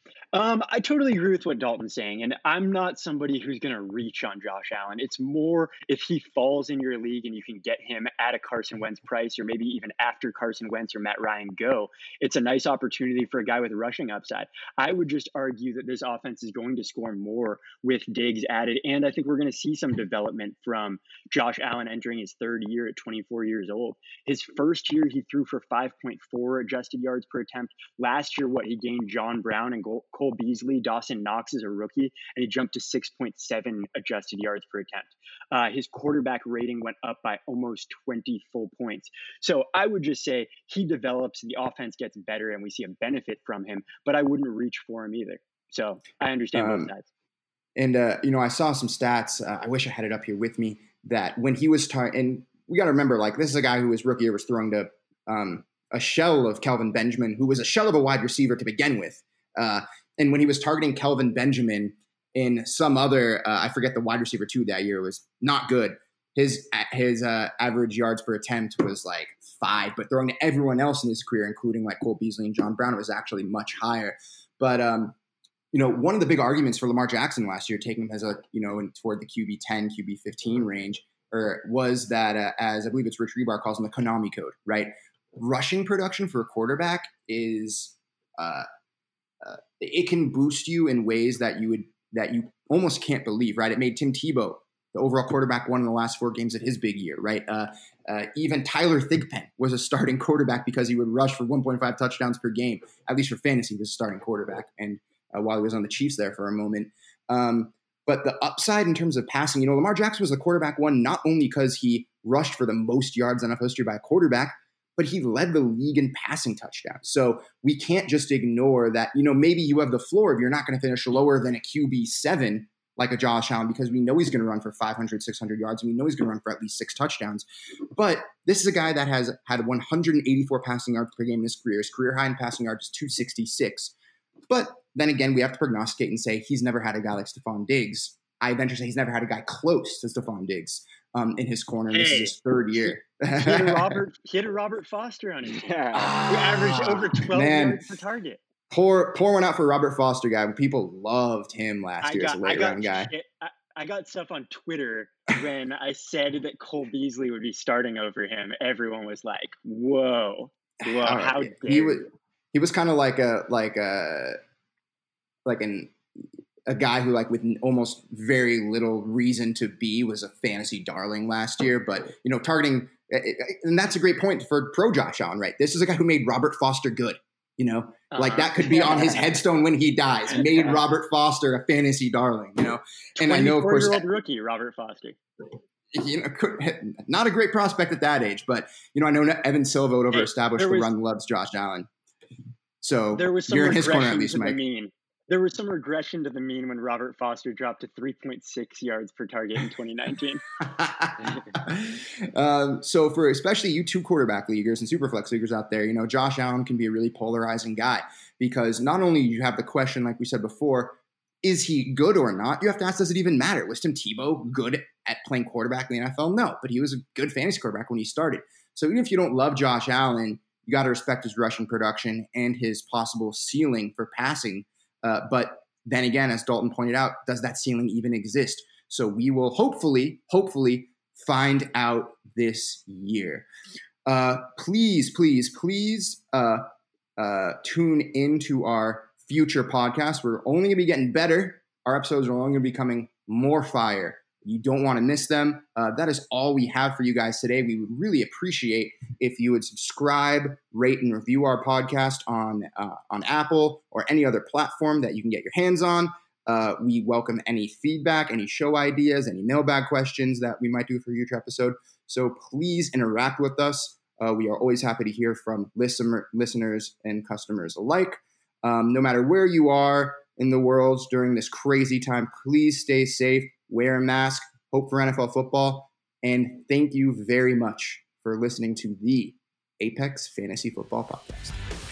Um, I totally agree with what Dalton's saying, and I'm not somebody who's going to reach on Josh Allen. It's more if he falls in your league and you can get him at a Carson Wentz price, or maybe even after Carson Wentz or Matt Ryan go, it's a nice opportunity for a guy with rushing upside. I would just argue that this offense is going to score more with Diggs added, and I think we're going to see some development from Josh Allen entering his third year at twenty-four years old. His first year, he threw for five point four adjusted yards per attempt. Last year, what he gained John Brown and Cole Beasley, Dawson Knox is a rookie, and he jumped to six point seven adjusted yards per attempt. Uh, his quarterback rating went up by almost twenty full points. So I would just say he develops, the offense gets better, and we see a benefit from him, but I wouldn't reach for him either. So I understand um, both sides. And, uh, you know, I saw some stats. Uh, I wish I had it up here with me, that when he was, tar- and we got to remember, like, this is a guy who was rookie year was throwing to um, a shell of Kelvin Benjamin, who was a shell of a wide receiver to begin with. Uh, and when he was targeting Kelvin Benjamin in some other, uh, I forget the wide receiver two that year, was not good. His his uh, average yards per attempt was like five, but throwing to everyone else in his career, including like Cole Beasley and John Brown, it was actually much higher. But um, you know, one of the big arguments for Lamar Jackson last year, taking him as a you know in, toward the Q B ten, Q B fifteen range, or was that uh, as I believe it's Rich Rebar calls him the Konami code, right? Rushing production for a quarterback is. Uh, Uh, it can boost you in ways that you would that you almost can't believe, right? It made Tim Tebow the overall quarterback one in the last four games of his big year, right? Uh, uh, even Tyler Thigpen was a starting quarterback because he would rush for one point five touchdowns per game, at least for fantasy. He was a starting quarterback, and uh, while he was on the Chiefs there for a moment. Um, but the upside in terms of passing, you know, Lamar Jackson was the quarterback one not only because he rushed for the most yards in N F L history by a quarterback, but he led the league in passing touchdowns. So we can't just ignore that, you know, maybe you have the floor if you're not going to finish lower than a Q B seven like a Josh Allen, because we know he's going to run for five hundred, six hundred yards, and we know he's going to run for at least six touchdowns. But this is a guy that has had one hundred eighty-four passing yards per game in his career. His career high in passing yards is two sixty-six. But then again, we have to prognosticate and say he's never had a guy like Stephon Diggs. I venture to say he's never had a guy close to Stephon Diggs um, in his corner. And hey, this is his third year. He hit a Robert, he hit a Robert Foster on him. Yeah. Ah, he averaged over twelve man. yards per target. Pour, pour one out for Robert Foster guy. People loved him last I year got, as a late round guy. Shit, I, I got stuff on Twitter when I said that Cole Beasley would be starting over him. Everyone was like, "Whoa, whoa, Right. how dare he was you?" He was kind of like a like a like an a guy who like with almost very little reason to be was a fantasy darling last year. But you know, targeting and that's a great point for pro Josh Allen, right? This is a guy who made Robert Foster good. You know, uh-huh. like that could be on his headstone when he dies. Made Robert Foster a fantasy darling. You know, and I know of course, twenty-four-year-old rookie Robert Foster. You know, not a great prospect at that age, but you know, I know Evan Silva would over establish hey, the run loves Josh Allen. So there was some you're in his corner at least, to Mike. The mean. There was some regression to the mean when Robert Foster dropped to three point six yards per target in twenty nineteen. um, so for especially you two quarterback leaguers and superflex leaguers out there, you know, Josh Allen can be a really polarizing guy because not only do you have the question, like we said before, is he good or not? You have to ask, does it even matter? Was Tim Tebow good at playing quarterback in the N F L? No, but he was a good fantasy quarterback when he started. So even if you don't love Josh Allen, you got to respect his rushing production and his possible ceiling for passing. Uh, but then again, as Dalton pointed out, does that ceiling even exist? So we will hopefully, hopefully find out this year. Uh, please, please, please uh, uh, tune into our future podcast. We're only going to be getting better. Our episodes are only going to be becoming more fire. You don't want to miss them. Uh, that is all we have for you guys today. We would really appreciate if you would subscribe, rate, and review our podcast on uh, on Apple or any other platform that you can get your hands on. Uh, we welcome any feedback, any show ideas, any mailbag questions that we might do for a future episode. So please interact with us. Uh, we are always happy to hear from listener, listeners and customers alike. Um, no matter where you are in the world during this crazy time, please stay safe, wear a mask, hope for N F L football, and thank you very much for listening to the Apex Fantasy Football Podcast.